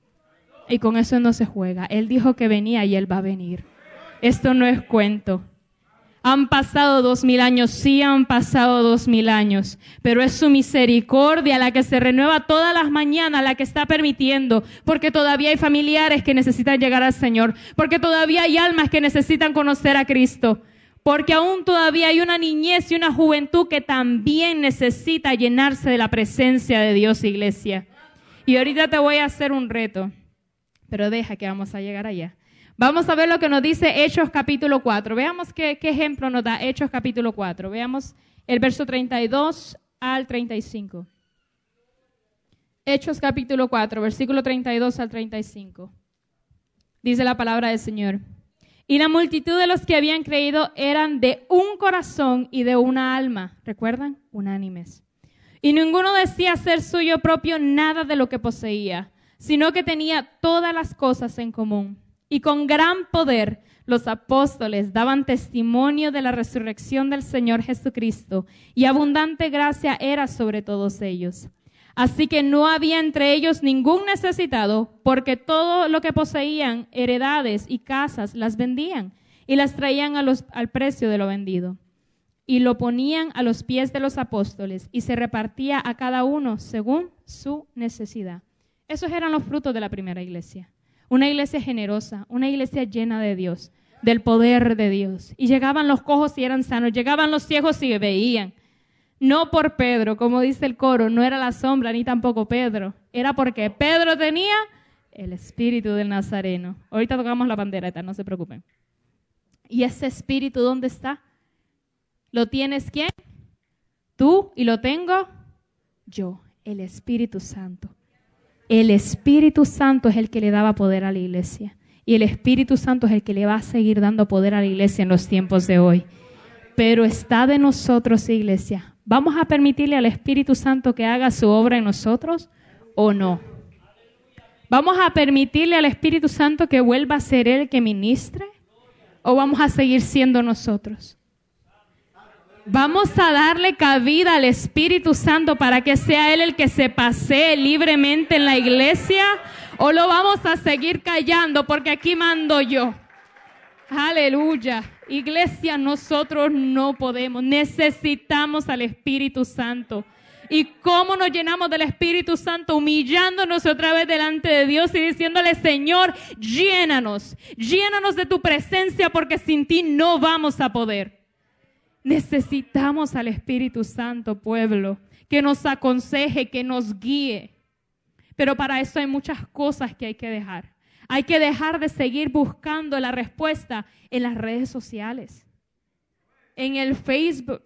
Y con eso no se juega. Él dijo que venía y Él va a venir. Esto no es cuento. Han pasado dos mil años, sí han pasado dos mil años, pero es su misericordia la que se renueva todas las mañanas, la que está permitiendo, porque todavía hay familiares que necesitan llegar al Señor, porque todavía hay almas que necesitan conocer a Cristo, porque aún todavía hay una niñez y una juventud que también necesita llenarse de la presencia de Dios, iglesia. Y ahorita te voy a hacer un reto, pero deja que vamos a llegar allá. Vamos a ver lo que nos dice Hechos capítulo cuatro. Veamos qué, qué ejemplo nos da Hechos capítulo cuatro. Veamos el verso treinta y dos al treinta y cinco. Hechos capítulo cuatro, versículo treinta y dos al treinta y cinco. Dice la palabra del Señor. Y la multitud de los que habían creído eran de un corazón y de una alma. ¿Recuerdan? Unánimes. Y ninguno decía ser suyo propio nada de lo que poseía, sino que tenía todas las cosas en común. Y con gran poder los apóstoles daban testimonio de la resurrección del Señor Jesucristo, y abundante gracia era sobre todos ellos. Así que no había entre ellos ningún necesitado, porque todo lo que poseían, heredades y casas, las vendían y las traían a los, al precio de lo vendido. Y lo ponían a los pies de los apóstoles y se repartía a cada uno según su necesidad. Esos eran los frutos de la primera iglesia. Una iglesia generosa, una iglesia llena de Dios, del poder de Dios. Y llegaban los cojos y eran sanos, llegaban los ciegos y veían. No por Pedro, como dice el coro, no era la sombra ni tampoco Pedro. Era porque Pedro tenía el espíritu del Nazareno. Ahorita tocamos la pandereta, no se preocupen. ¿Y ese espíritu dónde está? ¿Lo tienes quién? Tú, y lo tengo yo, el Espíritu Santo. El Espíritu Santo es el que le daba poder a la iglesia. Y el Espíritu Santo es el que le va a seguir dando poder a la iglesia en los tiempos de hoy. Pero está de nosotros, iglesia. ¿Vamos a permitirle al Espíritu Santo que haga su obra en nosotros o no? ¿Vamos a permitirle al Espíritu Santo que vuelva a ser Él que ministre? ¿O vamos a seguir siendo nosotros? ¿Vamos a darle cabida al Espíritu Santo para que sea Él el que se pasee libremente en la iglesia? ¿O lo vamos a seguir callando porque aquí mando yo? Aleluya. Iglesia, nosotros no podemos. Necesitamos al Espíritu Santo. ¿Y cómo nos llenamos del Espíritu Santo? Humillándonos otra vez delante de Dios y diciéndole, Señor, llénanos. Llénanos de tu presencia porque sin ti no vamos a poder. Necesitamos al Espíritu Santo, pueblo, que nos aconseje, que nos guíe. Pero para eso hay muchas cosas que hay que dejar. Hay que dejar de seguir buscando la respuesta en las redes sociales, en el Facebook.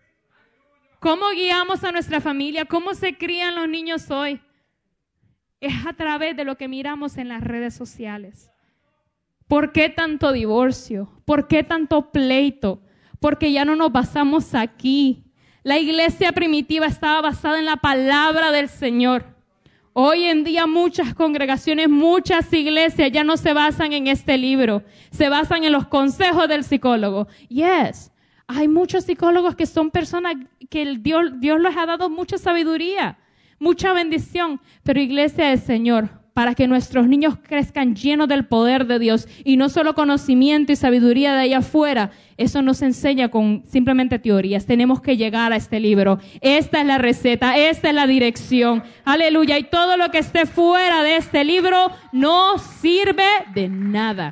¿Cómo guiamos a nuestra familia? ¿Cómo se crían los niños hoy? Es a través de lo que miramos en las redes sociales. ¿Por qué tanto divorcio? ¿Por qué tanto pleito? Porque ya no nos basamos aquí. La iglesia primitiva estaba basada en la palabra del Señor. Hoy en día muchas congregaciones, muchas iglesias ya no se basan en este libro. Se basan en los consejos del psicólogo. Yes, hay muchos psicólogos que son personas que el Dios, Dios les ha dado mucha sabiduría, mucha bendición. Pero iglesia del Señor, para que nuestros niños crezcan llenos del poder de Dios y no solo conocimiento y sabiduría de allá afuera, eso no se enseña con simplemente teorías. Tenemos que llegar a este libro. Esta es la receta, esta es la dirección. Aleluya. Y todo lo que esté fuera de este libro no sirve de nada.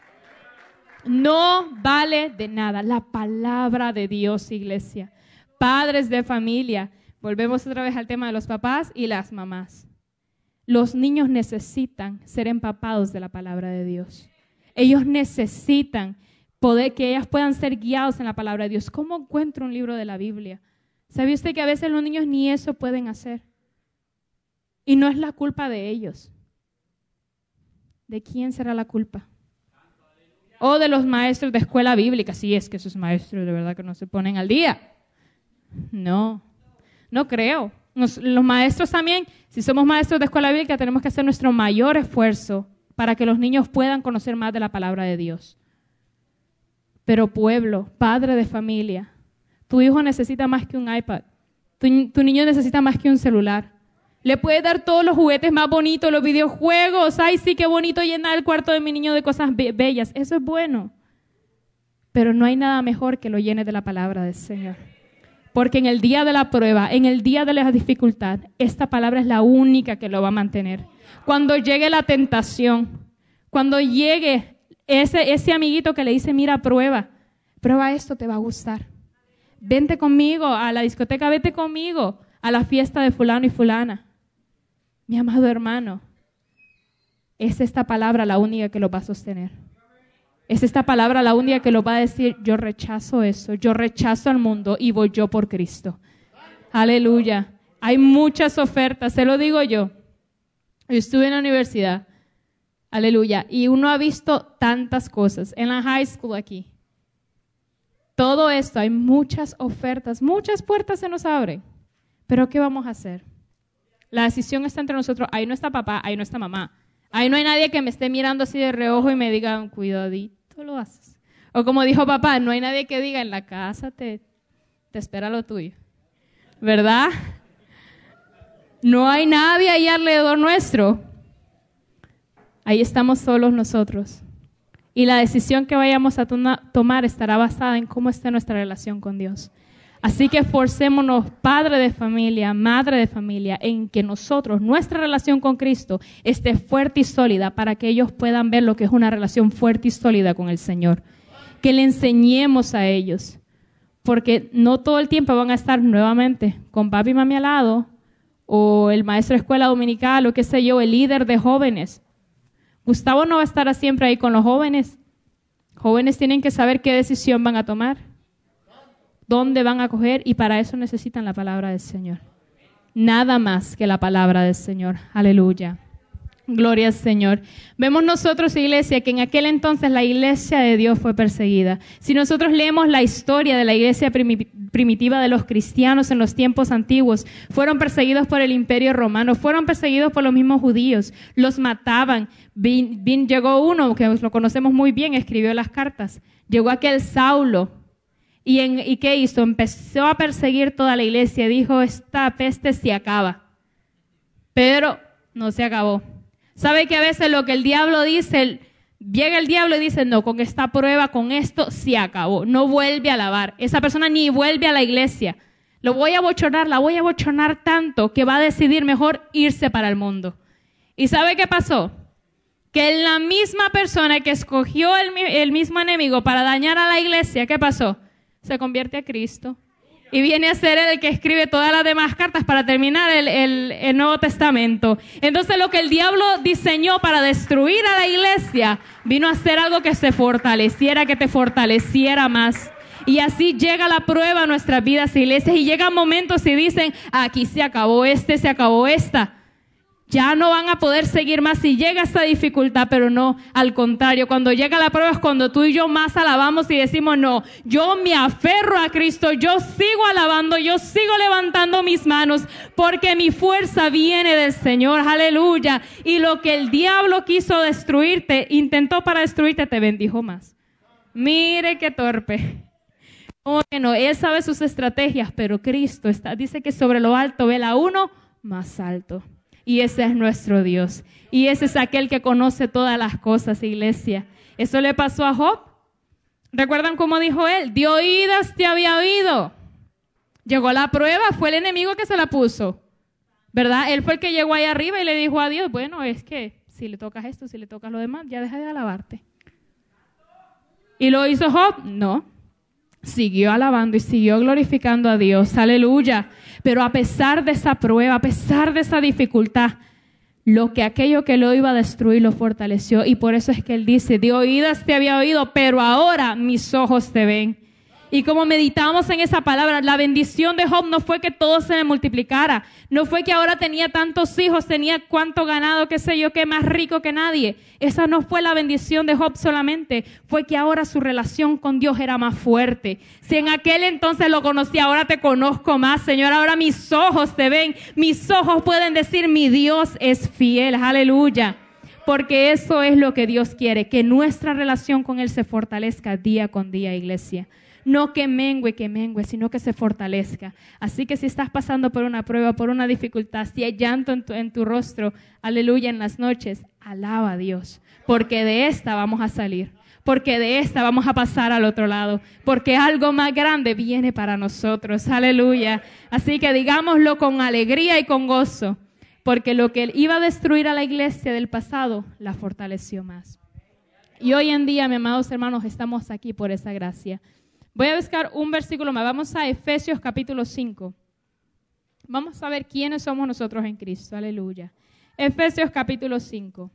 No vale de nada. La palabra de Dios, iglesia. Padres de familia. Volvemos otra vez al tema de los papás y las mamás. Los niños necesitan ser empapados de la palabra de Dios. Ellos necesitan poder que ellas puedan ser guiados en la palabra de Dios. ¿Cómo encuentro un libro de la Biblia? ¿Sabe usted que a veces los niños ni eso pueden hacer? Y no es la culpa de ellos. ¿De quién será la culpa? O de los maestros de escuela bíblica. Sí, es que esos maestros de verdad que no se ponen al día. No, no creo. Nos, los maestros también, si somos maestros de escuela bíblica, tenemos que hacer nuestro mayor esfuerzo para que los niños puedan conocer más de la palabra de Dios. Pero pueblo, padre de familia, tu hijo necesita más que un iPad. Tu, tu niño necesita más que un celular. Le puedes dar todos los juguetes más bonitos, los videojuegos. Ay, sí, qué bonito llenar el cuarto de mi niño de cosas be- bellas. Eso es bueno. Pero no hay nada mejor que lo llenes de la palabra del Señor. Porque en el día de la prueba, en el día de la dificultad, esta palabra es la única que lo va a mantener. Cuando llegue la tentación, cuando llegue ese, ese amiguito que le dice, mira, prueba, prueba esto, te va a gustar. Vente conmigo a la discoteca, vete conmigo a la fiesta de fulano y fulana. Mi amado hermano, es esta palabra la única que lo va a sostener. Es esta palabra la única que lo va a decir, yo rechazo eso, yo rechazo al mundo y voy yo por Cristo. Aleluya. Hay muchas ofertas, se lo digo yo. Yo estuve en la universidad, aleluya, y uno ha visto tantas cosas en la high school aquí. Todo esto, hay muchas ofertas, muchas puertas se nos abren. Pero ¿qué vamos a hacer? La decisión está entre nosotros. Ahí no está papá, ahí no está mamá. Ahí no hay nadie que me esté mirando así de reojo y me diga, cuidadito lo haces. O como dijo papá, no hay nadie que diga, en la casa te, te espera lo tuyo. ¿Verdad? No hay nadie ahí alrededor nuestro. Ahí estamos solos nosotros. Y la decisión que vayamos a to- tomar estará basada en cómo esté nuestra relación con Dios. Así que esforcémonos, padre de familia, madre de familia, en que nosotros, nuestra relación con Cristo, esté fuerte y sólida para que ellos puedan ver lo que es una relación fuerte y sólida con el Señor. Que le enseñemos a ellos, porque no todo el tiempo van a estar nuevamente con papi y mami al lado, o el maestro de escuela dominical, o qué sé yo, el líder de jóvenes. Gustavo no va a estar siempre ahí con los jóvenes. Jóvenes tienen que saber qué decisión van a tomar, dónde van a coger, y para eso necesitan la palabra del Señor. Nada más que la palabra del Señor. Aleluya. Gloria al Señor. Vemos nosotros, iglesia, que en aquel entonces la iglesia de Dios fue perseguida. Si nosotros leemos la historia de la iglesia primitiva de los cristianos en los tiempos antiguos, fueron perseguidos por el imperio romano, fueron perseguidos por los mismos judíos, los mataban. Bin, bin, llegó uno, que lo conocemos muy bien, escribió las cartas. Llegó aquel Saulo. ¿Y, en, ¿Y qué hizo? Empezó a perseguir toda la iglesia. Dijo, esta peste se acaba. Pero no se acabó. ¿Sabe que a veces lo que el diablo dice, llega el diablo y dice, no, con esta prueba, con esto, se acabó. No vuelve a alabar. Esa persona ni vuelve a la iglesia. Lo voy a bochornar, la voy a bochornar tanto que va a decidir mejor irse para el mundo. ¿Y sabe qué pasó? Que la misma persona que escogió el, el mismo enemigo para dañar a la iglesia, ¿qué pasó? Se convierte a Cristo y viene a ser el que escribe todas las demás cartas para terminar el, el, el Nuevo Testamento. Entonces lo que el diablo diseñó para destruir a la iglesia vino a hacer algo que se fortaleciera, que te fortaleciera más. Y así llega la prueba a nuestras vidas, iglesias, y llegan momentos y dicen, aquí se acabó este, se acabó esta. Ya no van a poder seguir más si llega esta dificultad, pero no, al contrario, cuando llega la prueba es cuando tú y yo más alabamos y decimos, no, yo me aferro a Cristo, yo sigo alabando, yo sigo levantando mis manos, porque mi fuerza viene del Señor, aleluya. Y lo que el diablo quiso destruirte, intentó para destruirte, te bendijo más. Mire qué torpe. Oh, no, él sabe sus estrategias, pero Cristo está, dice que sobre lo alto ve a uno más alto. Y ese es nuestro Dios. Y ese es aquel que conoce todas las cosas, iglesia. Eso le pasó a Job. ¿Recuerdan cómo dijo él? De oídas te había oído. Llegó la prueba, fue el enemigo que se la puso. ¿Verdad? Él fue el que llegó ahí arriba y le dijo a Dios, bueno, es que si le tocas esto, si le tocas lo demás, ya deja de alabarte. ¿Y lo hizo Job? No. Siguió alabando y siguió glorificando a Dios. Aleluya. Pero a pesar de esa prueba, a pesar de esa dificultad, lo que aquello que lo iba a destruir lo fortaleció. Y por eso es que él dice, de oídas te había oído, pero ahora mis ojos te ven. Y como meditamos en esa palabra, la bendición de Job no fue que todo se le multiplicara. No fue que ahora tenía tantos hijos, tenía cuánto ganado, qué sé yo, que más rico que nadie. Esa no fue la bendición de Job solamente. Fue que ahora su relación con Dios era más fuerte. Si en aquel entonces lo conocía, ahora te conozco más, Señor. Ahora mis ojos te ven. Mis ojos pueden decir, mi Dios es fiel. Aleluya. Porque eso es lo que Dios quiere, que nuestra relación con Él se fortalezca día con día, iglesia. No que mengue, que mengue, sino que se fortalezca. Así que si estás pasando por una prueba, por una dificultad, si hay llanto en tu, en tu rostro, aleluya, en las noches, alaba a Dios. Porque de esta vamos a salir. Porque de esta vamos a pasar al otro lado. Porque algo más grande viene para nosotros. Aleluya. Así que digámoslo con alegría y con gozo. Porque lo que iba a destruir a la iglesia del pasado, la fortaleció más. Y hoy en día, mis amados hermanos, estamos aquí por esa gracia. Voy a buscar un versículo más. Vamos a Efesios capítulo cinco. Vamos a ver quiénes somos nosotros en Cristo. Aleluya. Efesios capítulo cinco.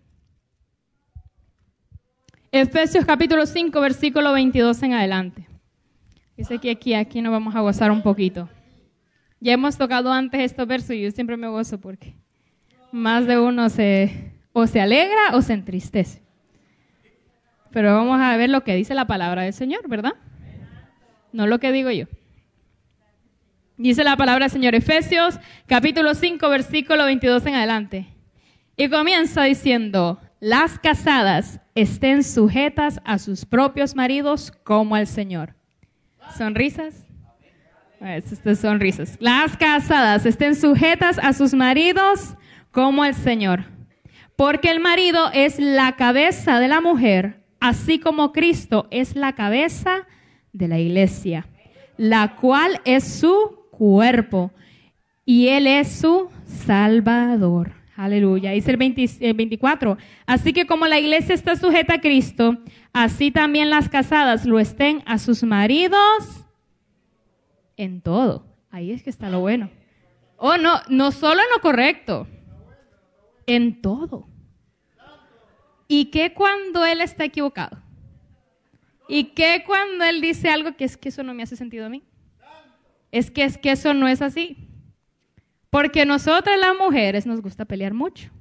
Efesios capítulo cinco, versículo veintidós en adelante. Dice que aquí, aquí nos vamos a gozar un poquito. Ya hemos tocado antes estos versos y yo siempre me gozo porque más de uno se o se alegra o se entristece. Pero vamos a ver lo que dice la palabra del Señor, ¿verdad? No lo que digo yo. Dice la palabra del Señor, Efesios capítulo cinco, versículo veintidós en adelante. Y comienza diciendo, las casadas estén sujetas a sus propios maridos como al Señor. ¿Sonrisas? Estas sonrisas. Las casadas estén sujetas a sus maridos como al Señor. Porque el marido es la cabeza de la mujer, así como Cristo es la cabeza de la iglesia, la cual es su cuerpo, y Él es su Salvador. Aleluya. Dice el, veinte, el veinticuatro. Así que como la iglesia está sujeta a Cristo, así también las casadas lo estén a sus maridos en todo. Ahí es que está lo bueno. Oh, no, no solo en lo correcto, en todo. ¿Y qué cuando él está equivocado? ¿Y qué cuando él dice algo que es que eso no me hace sentido a mí? Es que es que eso no es así. Porque nosotras las mujeres nos gusta pelear mucho.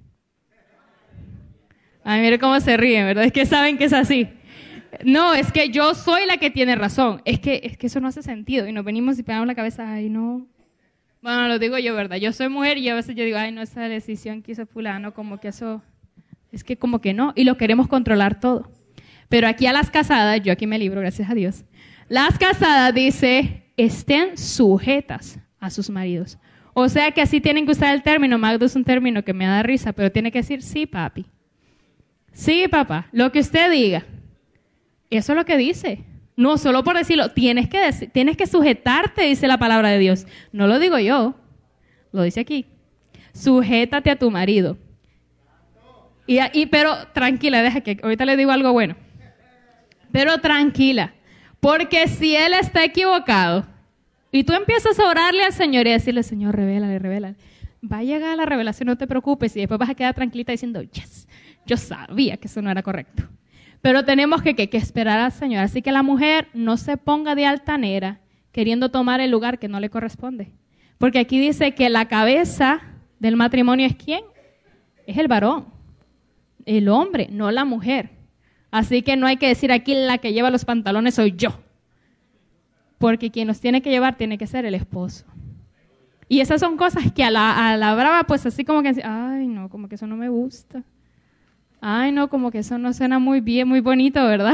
Ay, mire cómo se ríen, ¿verdad? Es que saben que es así. No, es que yo soy la que tiene razón. Es que, es que eso no hace sentido. Y nos venimos y pegamos la cabeza, ay, no. Bueno, lo digo yo, ¿verdad? Yo soy mujer y a veces yo digo, ay, no, esa decisión que hizo fulano, como que eso, es que como que no. Y lo queremos controlar todo. Pero aquí a las casadas, yo aquí me libro, gracias a Dios. Las casadas dice, estén sujetas a sus maridos. O sea que así tienen que usar el término. Magdo es un término que me da risa, pero tiene que decir, sí, papi. Sí, papá, lo que usted diga. Eso es lo que dice. No solo por decirlo, tienes que, decir, tienes que sujetarte, dice la palabra de Dios. No lo digo yo, lo dice aquí. Sujétate a tu marido. Y, y, pero tranquila, deja que ahorita le digo algo bueno. Pero tranquila, porque si él está equivocado y tú empiezas a orarle al Señor y a decirle, Señor, revélale, revélale, va a llegar la revelación, no te preocupes, y después vas a quedar tranquilita diciendo, yes, yo sabía que eso no era correcto. Pero tenemos que, que, que esperar al Señor. Así que la mujer no se ponga de altanera queriendo tomar el lugar que no le corresponde. Porque aquí dice que la cabeza del matrimonio es ¿quién? Es el varón, el hombre, no la mujer. Así que no hay que decir aquí la que lleva los pantalones soy yo. Porque quien los tiene que llevar tiene que ser el esposo. Y esas son cosas que a la, a la brava, pues así como que, ay no, como que eso no me gusta. Ay, no, como que eso no suena muy bien, muy bonito, ¿verdad?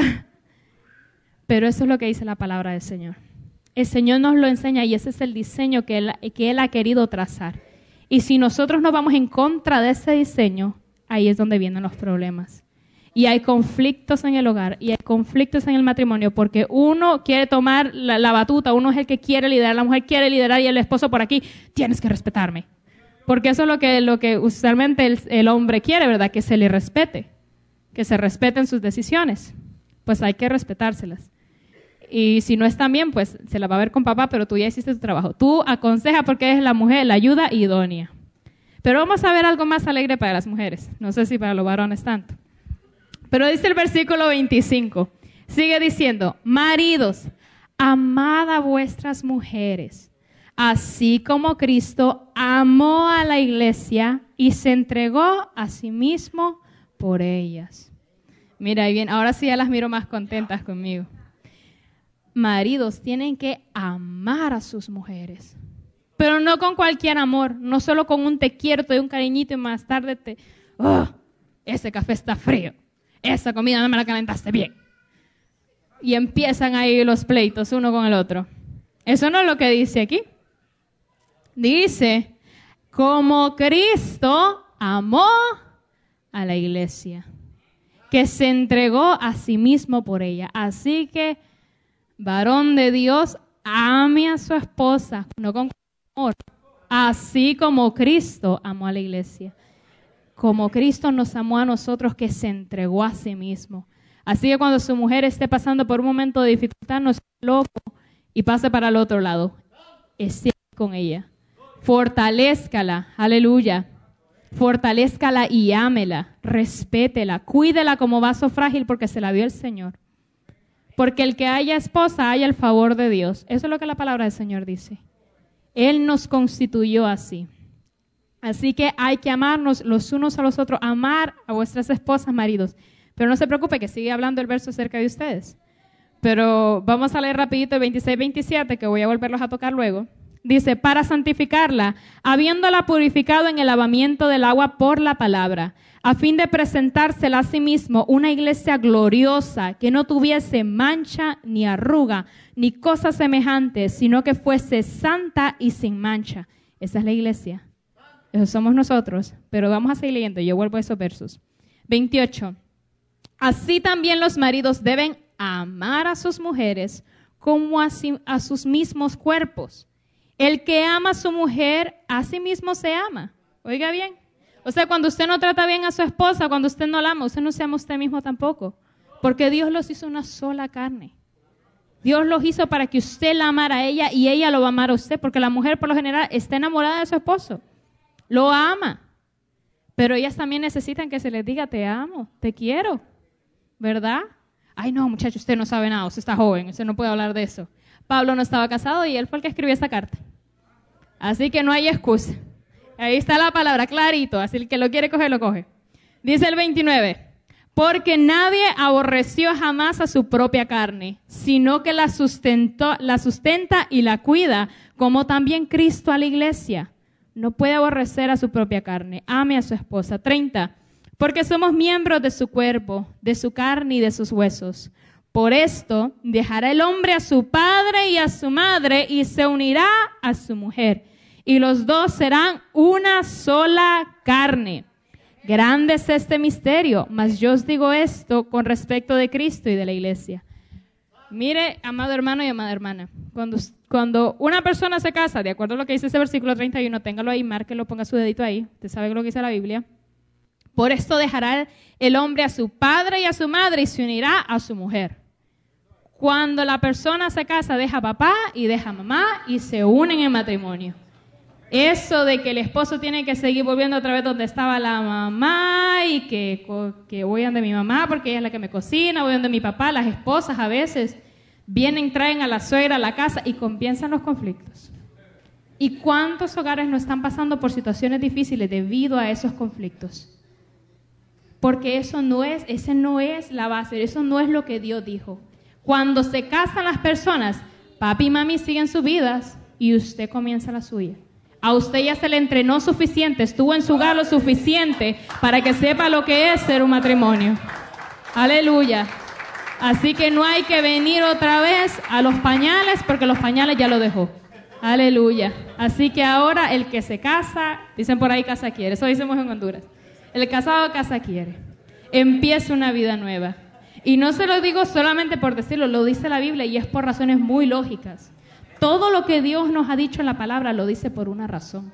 Pero eso es lo que dice la palabra del Señor. El Señor nos lo enseña y ese es el diseño que Él, que Él ha querido trazar. Y si nosotros no vamos en contra de ese diseño, ahí es donde vienen los problemas. Y hay conflictos en el hogar y hay conflictos en el matrimonio porque uno quiere tomar la, la batuta, uno es el que quiere liderar, la mujer quiere liderar y el esposo por aquí, tienes que respetarme. Porque eso es lo que, lo que usualmente el, el hombre quiere, ¿verdad? Que se le respete, que se respeten sus decisiones. Pues hay que respetárselas. Y si no están bien, pues se la va a ver con papá, pero tú ya hiciste tu trabajo. Tú aconseja porque eres la mujer, la ayuda idónea. Pero vamos a ver algo más alegre para las mujeres. No sé si para los varones tanto. Pero dice el versículo veinticinco. Sigue diciendo, maridos, amad a vuestras mujeres, así como Cristo amó a la iglesia y se entregó a sí mismo por ellas. Mira, ahí bien, ahora sí ya las miro más contentas conmigo. Maridos tienen que amar a sus mujeres, pero no con cualquier amor, no solo con un te quiero, te doy un cariñito y más tarde te... Oh, ese café está frío, esa comida no me la calentaste bien. Y empiezan ahí los pleitos uno con el otro. Eso no es lo que dice aquí. Dice, como Cristo amó a la iglesia, que se entregó a sí mismo por ella. Así que, varón de Dios, ame a su esposa, no con amor, así como Cristo amó a la iglesia. Como Cristo nos amó a nosotros, que se entregó a sí mismo. Así que cuando su mujer esté pasando por un momento de dificultad, no sea loco y pase para el otro lado. Esté con ella. Fortalézcala, aleluya. Fortalézcala y ámela, respétela, cuídela como vaso frágil porque se la dio el Señor. Porque el que haya esposa haya el favor de Dios. Eso es lo que la palabra del Señor dice. Él nos constituyó así. Así que hay que amarnos los unos a los otros, amar a vuestras esposas, maridos. Pero no se preocupe que sigue hablando el verso acerca de ustedes. Pero vamos a leer rapidito el veintiséis veintisiete, que voy a volverlos a tocar luego. Dice, para santificarla, habiéndola purificado en el lavamiento del agua por la palabra, a fin de presentársela a sí mismo una iglesia gloriosa, que no tuviese mancha ni arruga, ni cosa semejante, sino que fuese santa y sin mancha. Esa es la iglesia. Eso somos nosotros. Pero vamos a seguir leyendo. Yo vuelvo a esos versos. veintiocho. Así también los maridos deben amar a sus mujeres como a, sí, a sus mismos cuerpos. El que ama a su mujer, a sí mismo se ama. Oiga bien. O sea, cuando usted no trata bien a su esposa, cuando usted no la ama, usted no se ama a usted mismo tampoco. Porque Dios los hizo una sola carne. Dios los hizo para que usted la amara a ella y ella lo va a amar a usted. Porque la mujer, por lo general, está enamorada de su esposo. Lo ama. Pero ellas también necesitan que se les diga, te amo, te quiero. ¿Verdad? Ay, no, muchacho, usted no sabe nada, usted está joven, usted no puede hablar de eso. Pablo no estaba casado y él fue el que escribió esa carta. Así que no hay excusa. Ahí está la palabra, clarito, así el que lo quiere coger, lo coge. Dice el veintinueve, porque nadie aborreció jamás a su propia carne, sino que la, sustentó, la sustenta y la cuida, como también Cristo a la iglesia. No puede aborrecer a su propia carne, ame a su esposa. treinta, porque somos miembros de su cuerpo, de su carne y de sus huesos. Por esto dejará el hombre a su padre y a su madre y se unirá a su mujer. Y los dos serán una sola carne. Grande es este misterio, mas yo os digo esto con respecto de Cristo y de la iglesia. Mire, amado hermano y amada hermana, cuando, cuando una persona se casa, de acuerdo a lo que dice ese versículo treinta y uno, téngalo ahí, márquelo, ponga su dedito ahí, usted sabe lo que dice la Biblia. Por esto dejará el hombre a su padre y a su madre y se unirá a su mujer. Cuando la persona se casa, deja a papá y deja a mamá y se unen en matrimonio. Eso de que el esposo tiene que seguir volviendo otra vez donde estaba la mamá y que, que voy donde mi mamá porque ella es la que me cocina, voy donde mi papá, las esposas a veces vienen, traen a la suegra a la casa y comienzan los conflictos. ¿Y cuántos hogares no están pasando por situaciones difíciles debido a esos conflictos? Porque eso no es, ese no es la base, eso no es lo que Dios dijo. Cuando se casan las personas, papi y mami siguen sus vidas y usted comienza la suya. A usted ya se le entrenó suficiente, estuvo en su hogar lo suficiente para que sepa lo que es ser un matrimonio. Aleluya. Así que no hay que venir otra vez a los pañales porque los pañales ya lo dejó. Aleluya. Así que ahora el que se casa, dicen por ahí casa quiere, eso decimos en Honduras. El casado casa quiere. Empieza una vida nueva. Y no se lo digo solamente por decirlo, lo dice la Biblia y es por razones muy lógicas. Todo lo que Dios nos ha dicho en la palabra lo dice por una razón.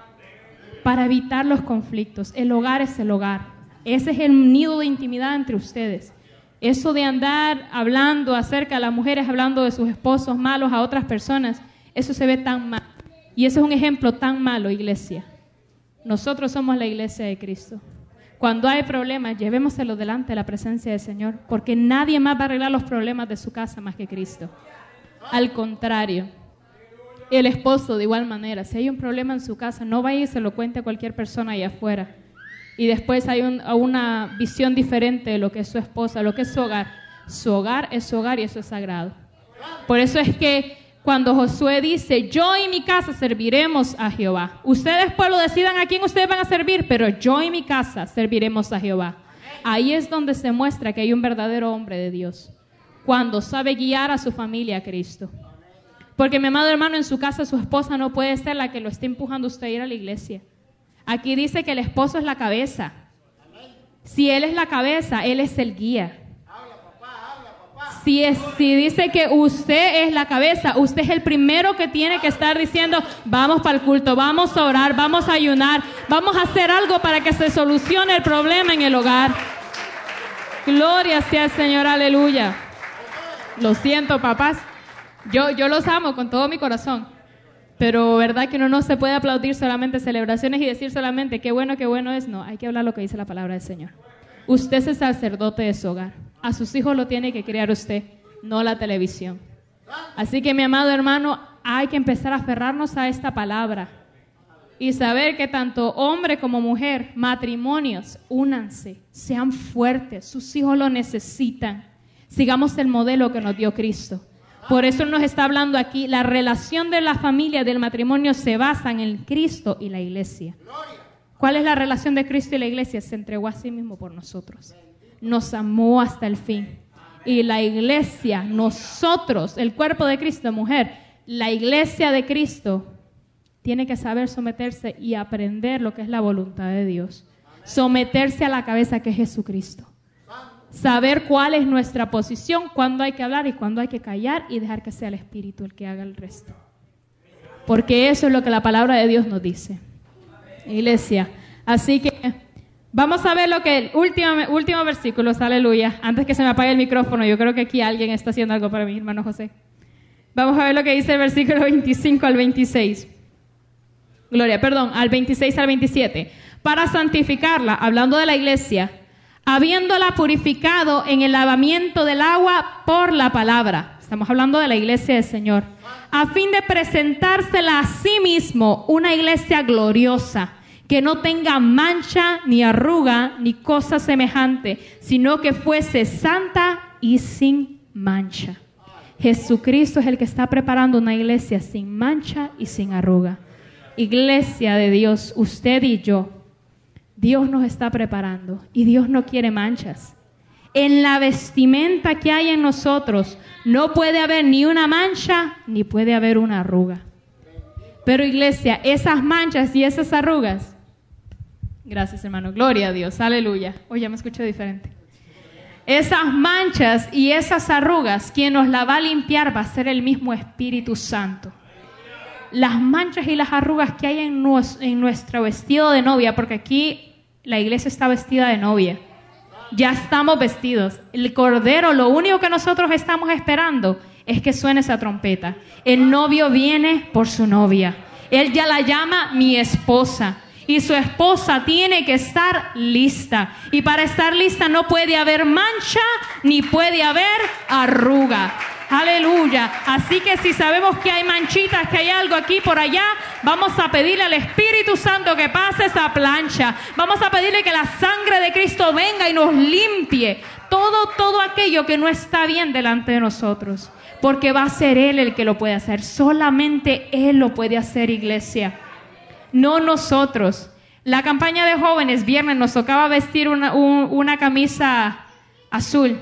Para evitar los conflictos. El hogar es el hogar. Ese es el nido de intimidad entre ustedes. Eso de andar hablando acerca de las mujeres, hablando de sus esposos malos a otras personas, eso se ve tan mal. Y eso es un ejemplo tan malo, iglesia. Nosotros somos la iglesia de Cristo. Cuando hay problemas, llevémoselo delante de la presencia del Señor, porque nadie más va a arreglar los problemas de su casa más que Cristo. Al contrario, el esposo de igual manera, si hay un problema en su casa, no vaya y se lo cuente a cualquier persona allá afuera. Y después hay un, una visión diferente de lo que es su esposa, lo que es su hogar. Su hogar es su hogar y eso es sagrado. Por eso es que cuando Josué dice, yo y mi casa serviremos a Jehová. Ustedes, pueblo, decidan a quién ustedes van a servir, pero yo y mi casa serviremos a Jehová. Ahí es donde se muestra que hay un verdadero hombre de Dios. Cuando sabe guiar a su familia a Cristo. Porque, mi amado hermano, en su casa su esposa no puede ser la que lo esté empujando a usted a ir a la iglesia. Aquí dice que el esposo es la cabeza. Si él es la cabeza, él es el guía. Si, es, si dice que usted es la cabeza, usted es el primero que tiene que estar diciendo, vamos para el culto, vamos a orar, vamos a ayunar, vamos a hacer algo para que se solucione el problema en el hogar. Gloria sea el Señor, aleluya. Lo siento, papás. Yo, yo los amo con todo mi corazón. Pero verdad que uno no se puede aplaudir solamente celebraciones y decir solamente qué bueno, qué bueno es. No, hay que hablar lo que dice la palabra del Señor. Usted es el sacerdote de su hogar. A sus hijos lo tiene que criar usted, no la televisión. Así que, mi amado hermano, hay que empezar a aferrarnos a esta palabra. y saber que tanto hombre como mujer, matrimonios, únanse, sean fuertes, sus hijos lo necesitan. Sigamos el modelo que nos dio Cristo. Por eso nos está hablando aquí, la relación de la familia, del matrimonio, se basa en el Cristo y la iglesia. ¿Cuál es la relación de Cristo y la iglesia? Se entregó a sí mismo por nosotros. Nos amó hasta el fin. Y la iglesia, nosotros, el cuerpo de Cristo, mujer, la iglesia de Cristo, tiene que saber someterse y aprender lo que es la voluntad de Dios. Someterse a la cabeza que es Jesucristo. Saber cuál es nuestra posición, cuándo hay que hablar y cuándo hay que callar y dejar que sea el Espíritu el que haga el resto. Porque eso es lo que la palabra de Dios nos dice. Iglesia. Así que vamos a ver lo que el último, último versículo, aleluya. Antes que se me apague el micrófono, yo creo que aquí alguien está haciendo algo para mí, hermano José. Vamos a ver lo que dice el versículo veinticinco al veintiséis. Gloria, perdón, al veintiséis al veintisiete. Para santificarla, hablando de la iglesia, habiéndola purificado en el lavamiento del agua por la palabra. Estamos hablando de la iglesia del Señor. A fin de presentársela a sí mismo una iglesia gloriosa, que no tenga mancha, ni arruga, ni cosa semejante, sino que fuese santa y sin mancha. Jesucristo es el que está preparando una iglesia sin mancha y sin arruga. Iglesia de Dios, usted y yo, Dios nos está preparando y Dios no quiere manchas. En la vestimenta que hay en nosotros no puede haber ni una mancha ni puede haber una arruga. Pero iglesia, esas manchas y esas arrugas, gracias hermano, gloria a Dios, aleluya. Hoy ya me escucho diferente. Esas manchas y esas arrugas, quien nos la va a limpiar va a ser el mismo Espíritu Santo. Las manchas y las arrugas que hay en, nos, en nuestro vestido de novia, porque aquí la iglesia está vestida de novia. Ya estamos vestidos. El Cordero, lo único que nosotros estamos esperando es que suene esa trompeta. El novio viene por su novia. Él ya la llama mi esposa. Y su esposa tiene que estar lista. Y para estar lista no puede haber mancha ni puede haber arruga. Aleluya. Así que si sabemos que hay manchitas, que hay algo aquí por allá, vamos a pedirle al Espíritu Santo que pase esa plancha. Vamos a pedirle que la sangre de Cristo venga y nos limpie todo, todo aquello que no está bien delante de nosotros. Porque va a ser Él el que lo puede hacer. Solamente Él lo puede hacer, iglesia. No nosotros. La campaña de jóvenes, viernes, nos tocaba vestir una, un, una camisa azul.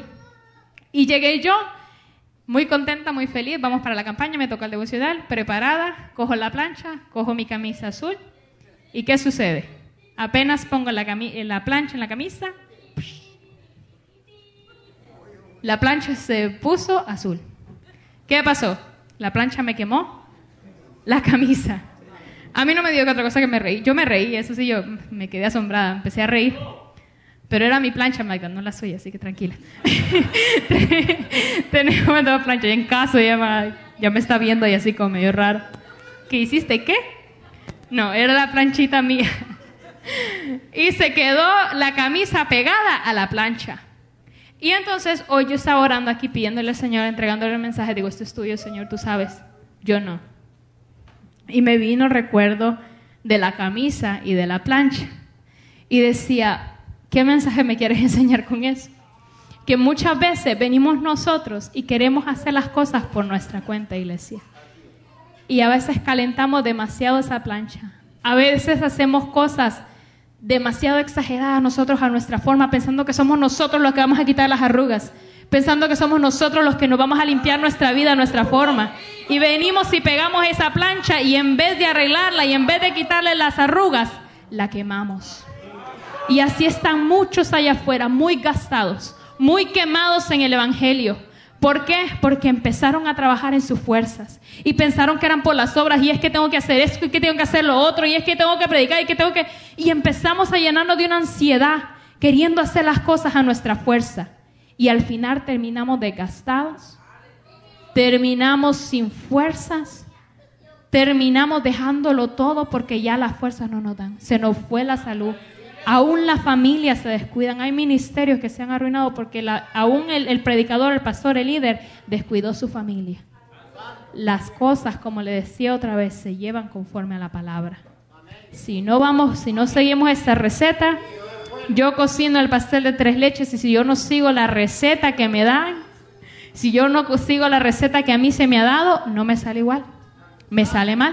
Y llegué yo, muy contenta, muy feliz, vamos para la campaña, me toca el devocional, preparada, cojo la plancha, cojo mi camisa azul. ¿Y qué sucede? Apenas pongo la, cami- la plancha en la camisa, la plancha se puso azul. ¿Qué pasó? La plancha me quemó la camisa. A mí no me dio que otra cosa que me reí. Yo me reí, eso sí, yo me quedé asombrada, empecé a reír. Pero era mi plancha, Magda, no la suya, así que tranquila. Tenemos dos planchas y en caso ya me, ya me está viendo y así como medio raro. ¿Qué hiciste? ¿Qué? No, era la planchita mía. Y se quedó la camisa pegada a la plancha. Y entonces hoy yo estaba orando aquí pidiéndole al Señor, entregándole el mensaje. Digo, esto es tuyo, Señor, tú sabes. Yo no. Y me vino el recuerdo de la camisa y de la plancha. Y decía, ¿qué mensaje me quieres enseñar con eso? Que muchas veces venimos nosotros y queremos hacer las cosas por nuestra cuenta, iglesia. Y a veces calentamos demasiado esa plancha. A veces hacemos cosas demasiado exageradas nosotros a nuestra forma, pensando que somos nosotros los que vamos a quitar las arrugas, pensando que somos nosotros los que nos vamos a limpiar nuestra vida a nuestra forma. Y venimos y pegamos esa plancha y en vez de arreglarla y en vez de quitarle las arrugas, la quemamos. Y así están muchos allá afuera, muy gastados, muy quemados en el Evangelio. ¿Por qué? Porque empezaron a trabajar en sus fuerzas y pensaron que eran por las obras, y es que tengo que hacer esto, y que tengo que hacer lo otro, y es que tengo que predicar, y que tengo que... Y empezamos a llenarnos de una ansiedad, queriendo hacer las cosas a nuestra fuerza. Y al final terminamos desgastados, terminamos sin fuerzas, terminamos dejándolo todo porque ya las fuerzas no nos dan. Se nos fue la salud. Aún las familias se descuidan. Hay ministerios que se han arruinado porque la, aún el, el predicador, el pastor, el líder descuidó su familia. Las cosas, como le decía otra vez, se llevan conforme a la palabra. Si no vamos, si no seguimos esta receta, yo cocino el pastel de tres leches y si yo no sigo la receta que me dan, si yo no sigo la receta que a mí se me ha dado, no me sale igual, me sale mal.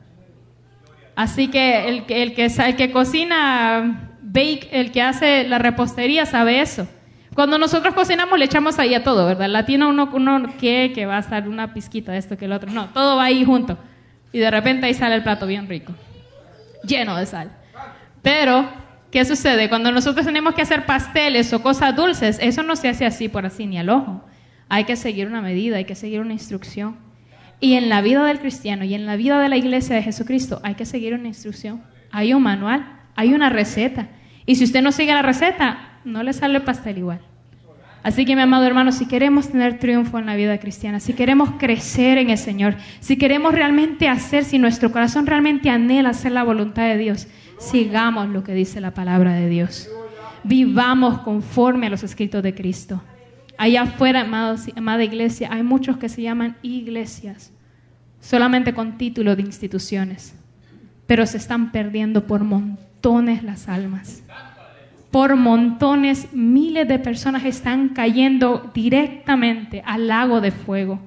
Así que el, el, que, el que cocina bake, el que hace la repostería sabe eso. Cuando nosotros cocinamos le echamos ahí a todo, ¿verdad? El latino uno, uno que, que va a estar una pizquita de esto que el otro. No, todo va ahí junto. Y de repente ahí sale el plato bien rico, lleno de sal. Pero, ¿qué sucede? Cuando nosotros tenemos que hacer pasteles o cosas dulces, eso no se hace así por así ni al ojo. Hay que seguir una medida, hay que seguir una instrucción. Y en la vida del cristiano y en la vida de la iglesia de Jesucristo hay que seguir una instrucción. Hay un manual, hay una receta. Y si usted no sigue la receta, no le sale el pastel igual. Así que, mi amado hermano, si queremos tener triunfo en la vida cristiana, si queremos crecer en el Señor, si queremos realmente hacer, si nuestro corazón realmente anhela hacer la voluntad de Dios, sigamos lo que dice la palabra de Dios. Vivamos conforme a los escritos de Cristo. Allá afuera, amados, amada iglesia, hay muchos que se llaman iglesias, solamente con título de instituciones, pero se están perdiendo por montones las almas. Por montones, miles de personas están cayendo directamente al lago de fuego,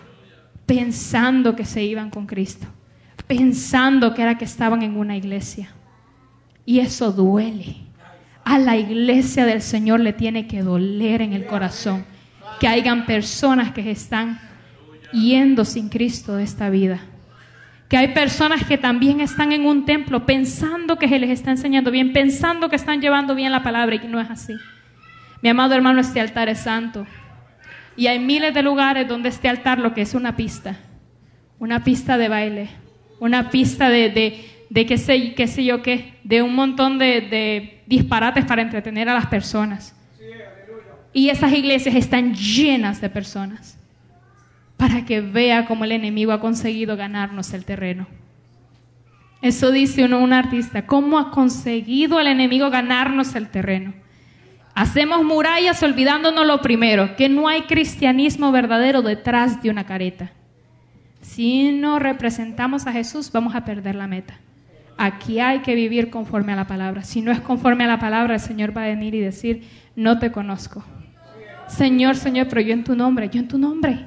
pensando que se iban con Cristo, pensando que era que estaban en una iglesia. Y eso duele. A la iglesia del Señor le tiene que doler en el corazón que hayan personas que están yendo sin Cristo de esta vida. Que hay personas que también están en un templo pensando que se les está enseñando bien, pensando que están llevando bien la palabra y no es así. Mi amado hermano, este altar es santo. Y hay miles de lugares donde este altar lo que es una pista, una pista de baile, una pista de, de, de qué sé, qué sé yo qué, de un montón de, de disparates para entretener a las personas. Y esas iglesias están llenas de personas para que vea cómo el enemigo ha conseguido ganarnos el terreno. Eso dice uno, un artista, cómo ha conseguido el enemigo ganarnos el terreno. Hacemos murallas olvidándonos lo primero, que no hay cristianismo verdadero detrás de una careta. Si no representamos a Jesús, vamos a perder la meta. Aquí hay que vivir conforme a la palabra. Si no es conforme a la palabra, el Señor va a venir y decir, no te conozco. Señor, Señor, pero yo en tu nombre, yo en tu nombre.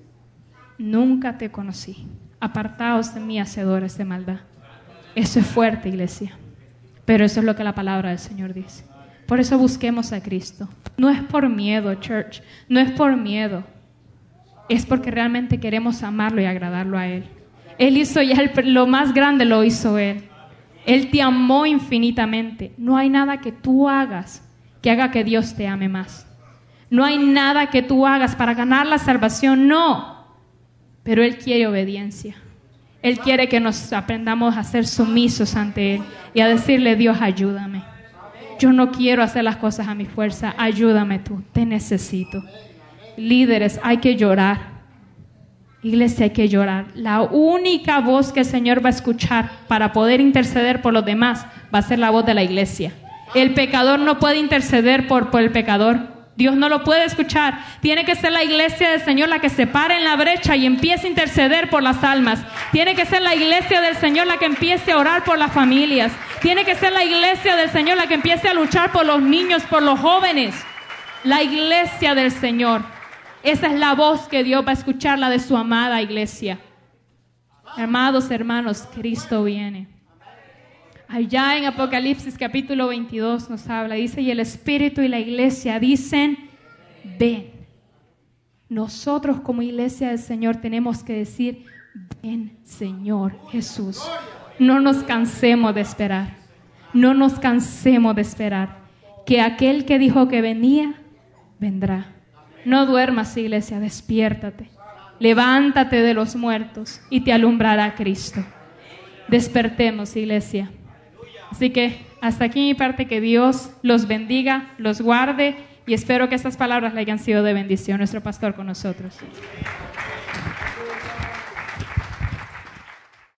Nunca te conocí. Apartaos de mí, hacedores de maldad. Eso es fuerte, iglesia. Pero eso es lo que la palabra del Señor dice. Por eso busquemos a Cristo. No es por miedo, church. No es por miedo. Es porque realmente queremos amarlo y agradarlo a Él. Él hizo ya el, lo más grande, lo hizo Él. Él te amó infinitamente. No hay nada que tú hagas que haga que Dios te ame más. No hay nada que tú hagas para ganar la salvación, no. Pero Él quiere obediencia. Él quiere que nos aprendamos a ser sumisos ante Él y a decirle, Dios, ayúdame. Yo no quiero hacer las cosas a mi fuerza, ayúdame tú, te necesito. Líderes, hay que llorar. Iglesia, hay que llorar. La única voz que el Señor va a escuchar para poder interceder por los demás va a ser la voz de la iglesia. El pecador no puede interceder por, por el pecador. Dios no lo puede escuchar. Tiene que ser la iglesia del Señor la que se pare en la brecha y empiece a interceder por las almas. Tiene que ser la iglesia del Señor la que empiece a orar por las familias. Tiene que ser la iglesia del Señor la que empiece a luchar por los niños, por los jóvenes. La iglesia del Señor. Esa es la voz que Dios va a escuchar, la de su amada iglesia. Amados hermanos, Cristo viene. Allá en Apocalipsis capítulo veintidós nos habla, dice, y el Espíritu y la iglesia dicen, ven. Nosotros como iglesia del Señor tenemos que decir, ven Señor Jesús. No nos cansemos de esperar, no nos cansemos de esperar, que aquel que dijo que venía, vendrá. No duermas, iglesia, despiértate, levántate de los muertos y te alumbrará Cristo. Despertemos, iglesia. Así que hasta aquí mi parte, que Dios los bendiga, los guarde y espero que estas palabras le hayan sido de bendición. Nuestro pastor con nosotros.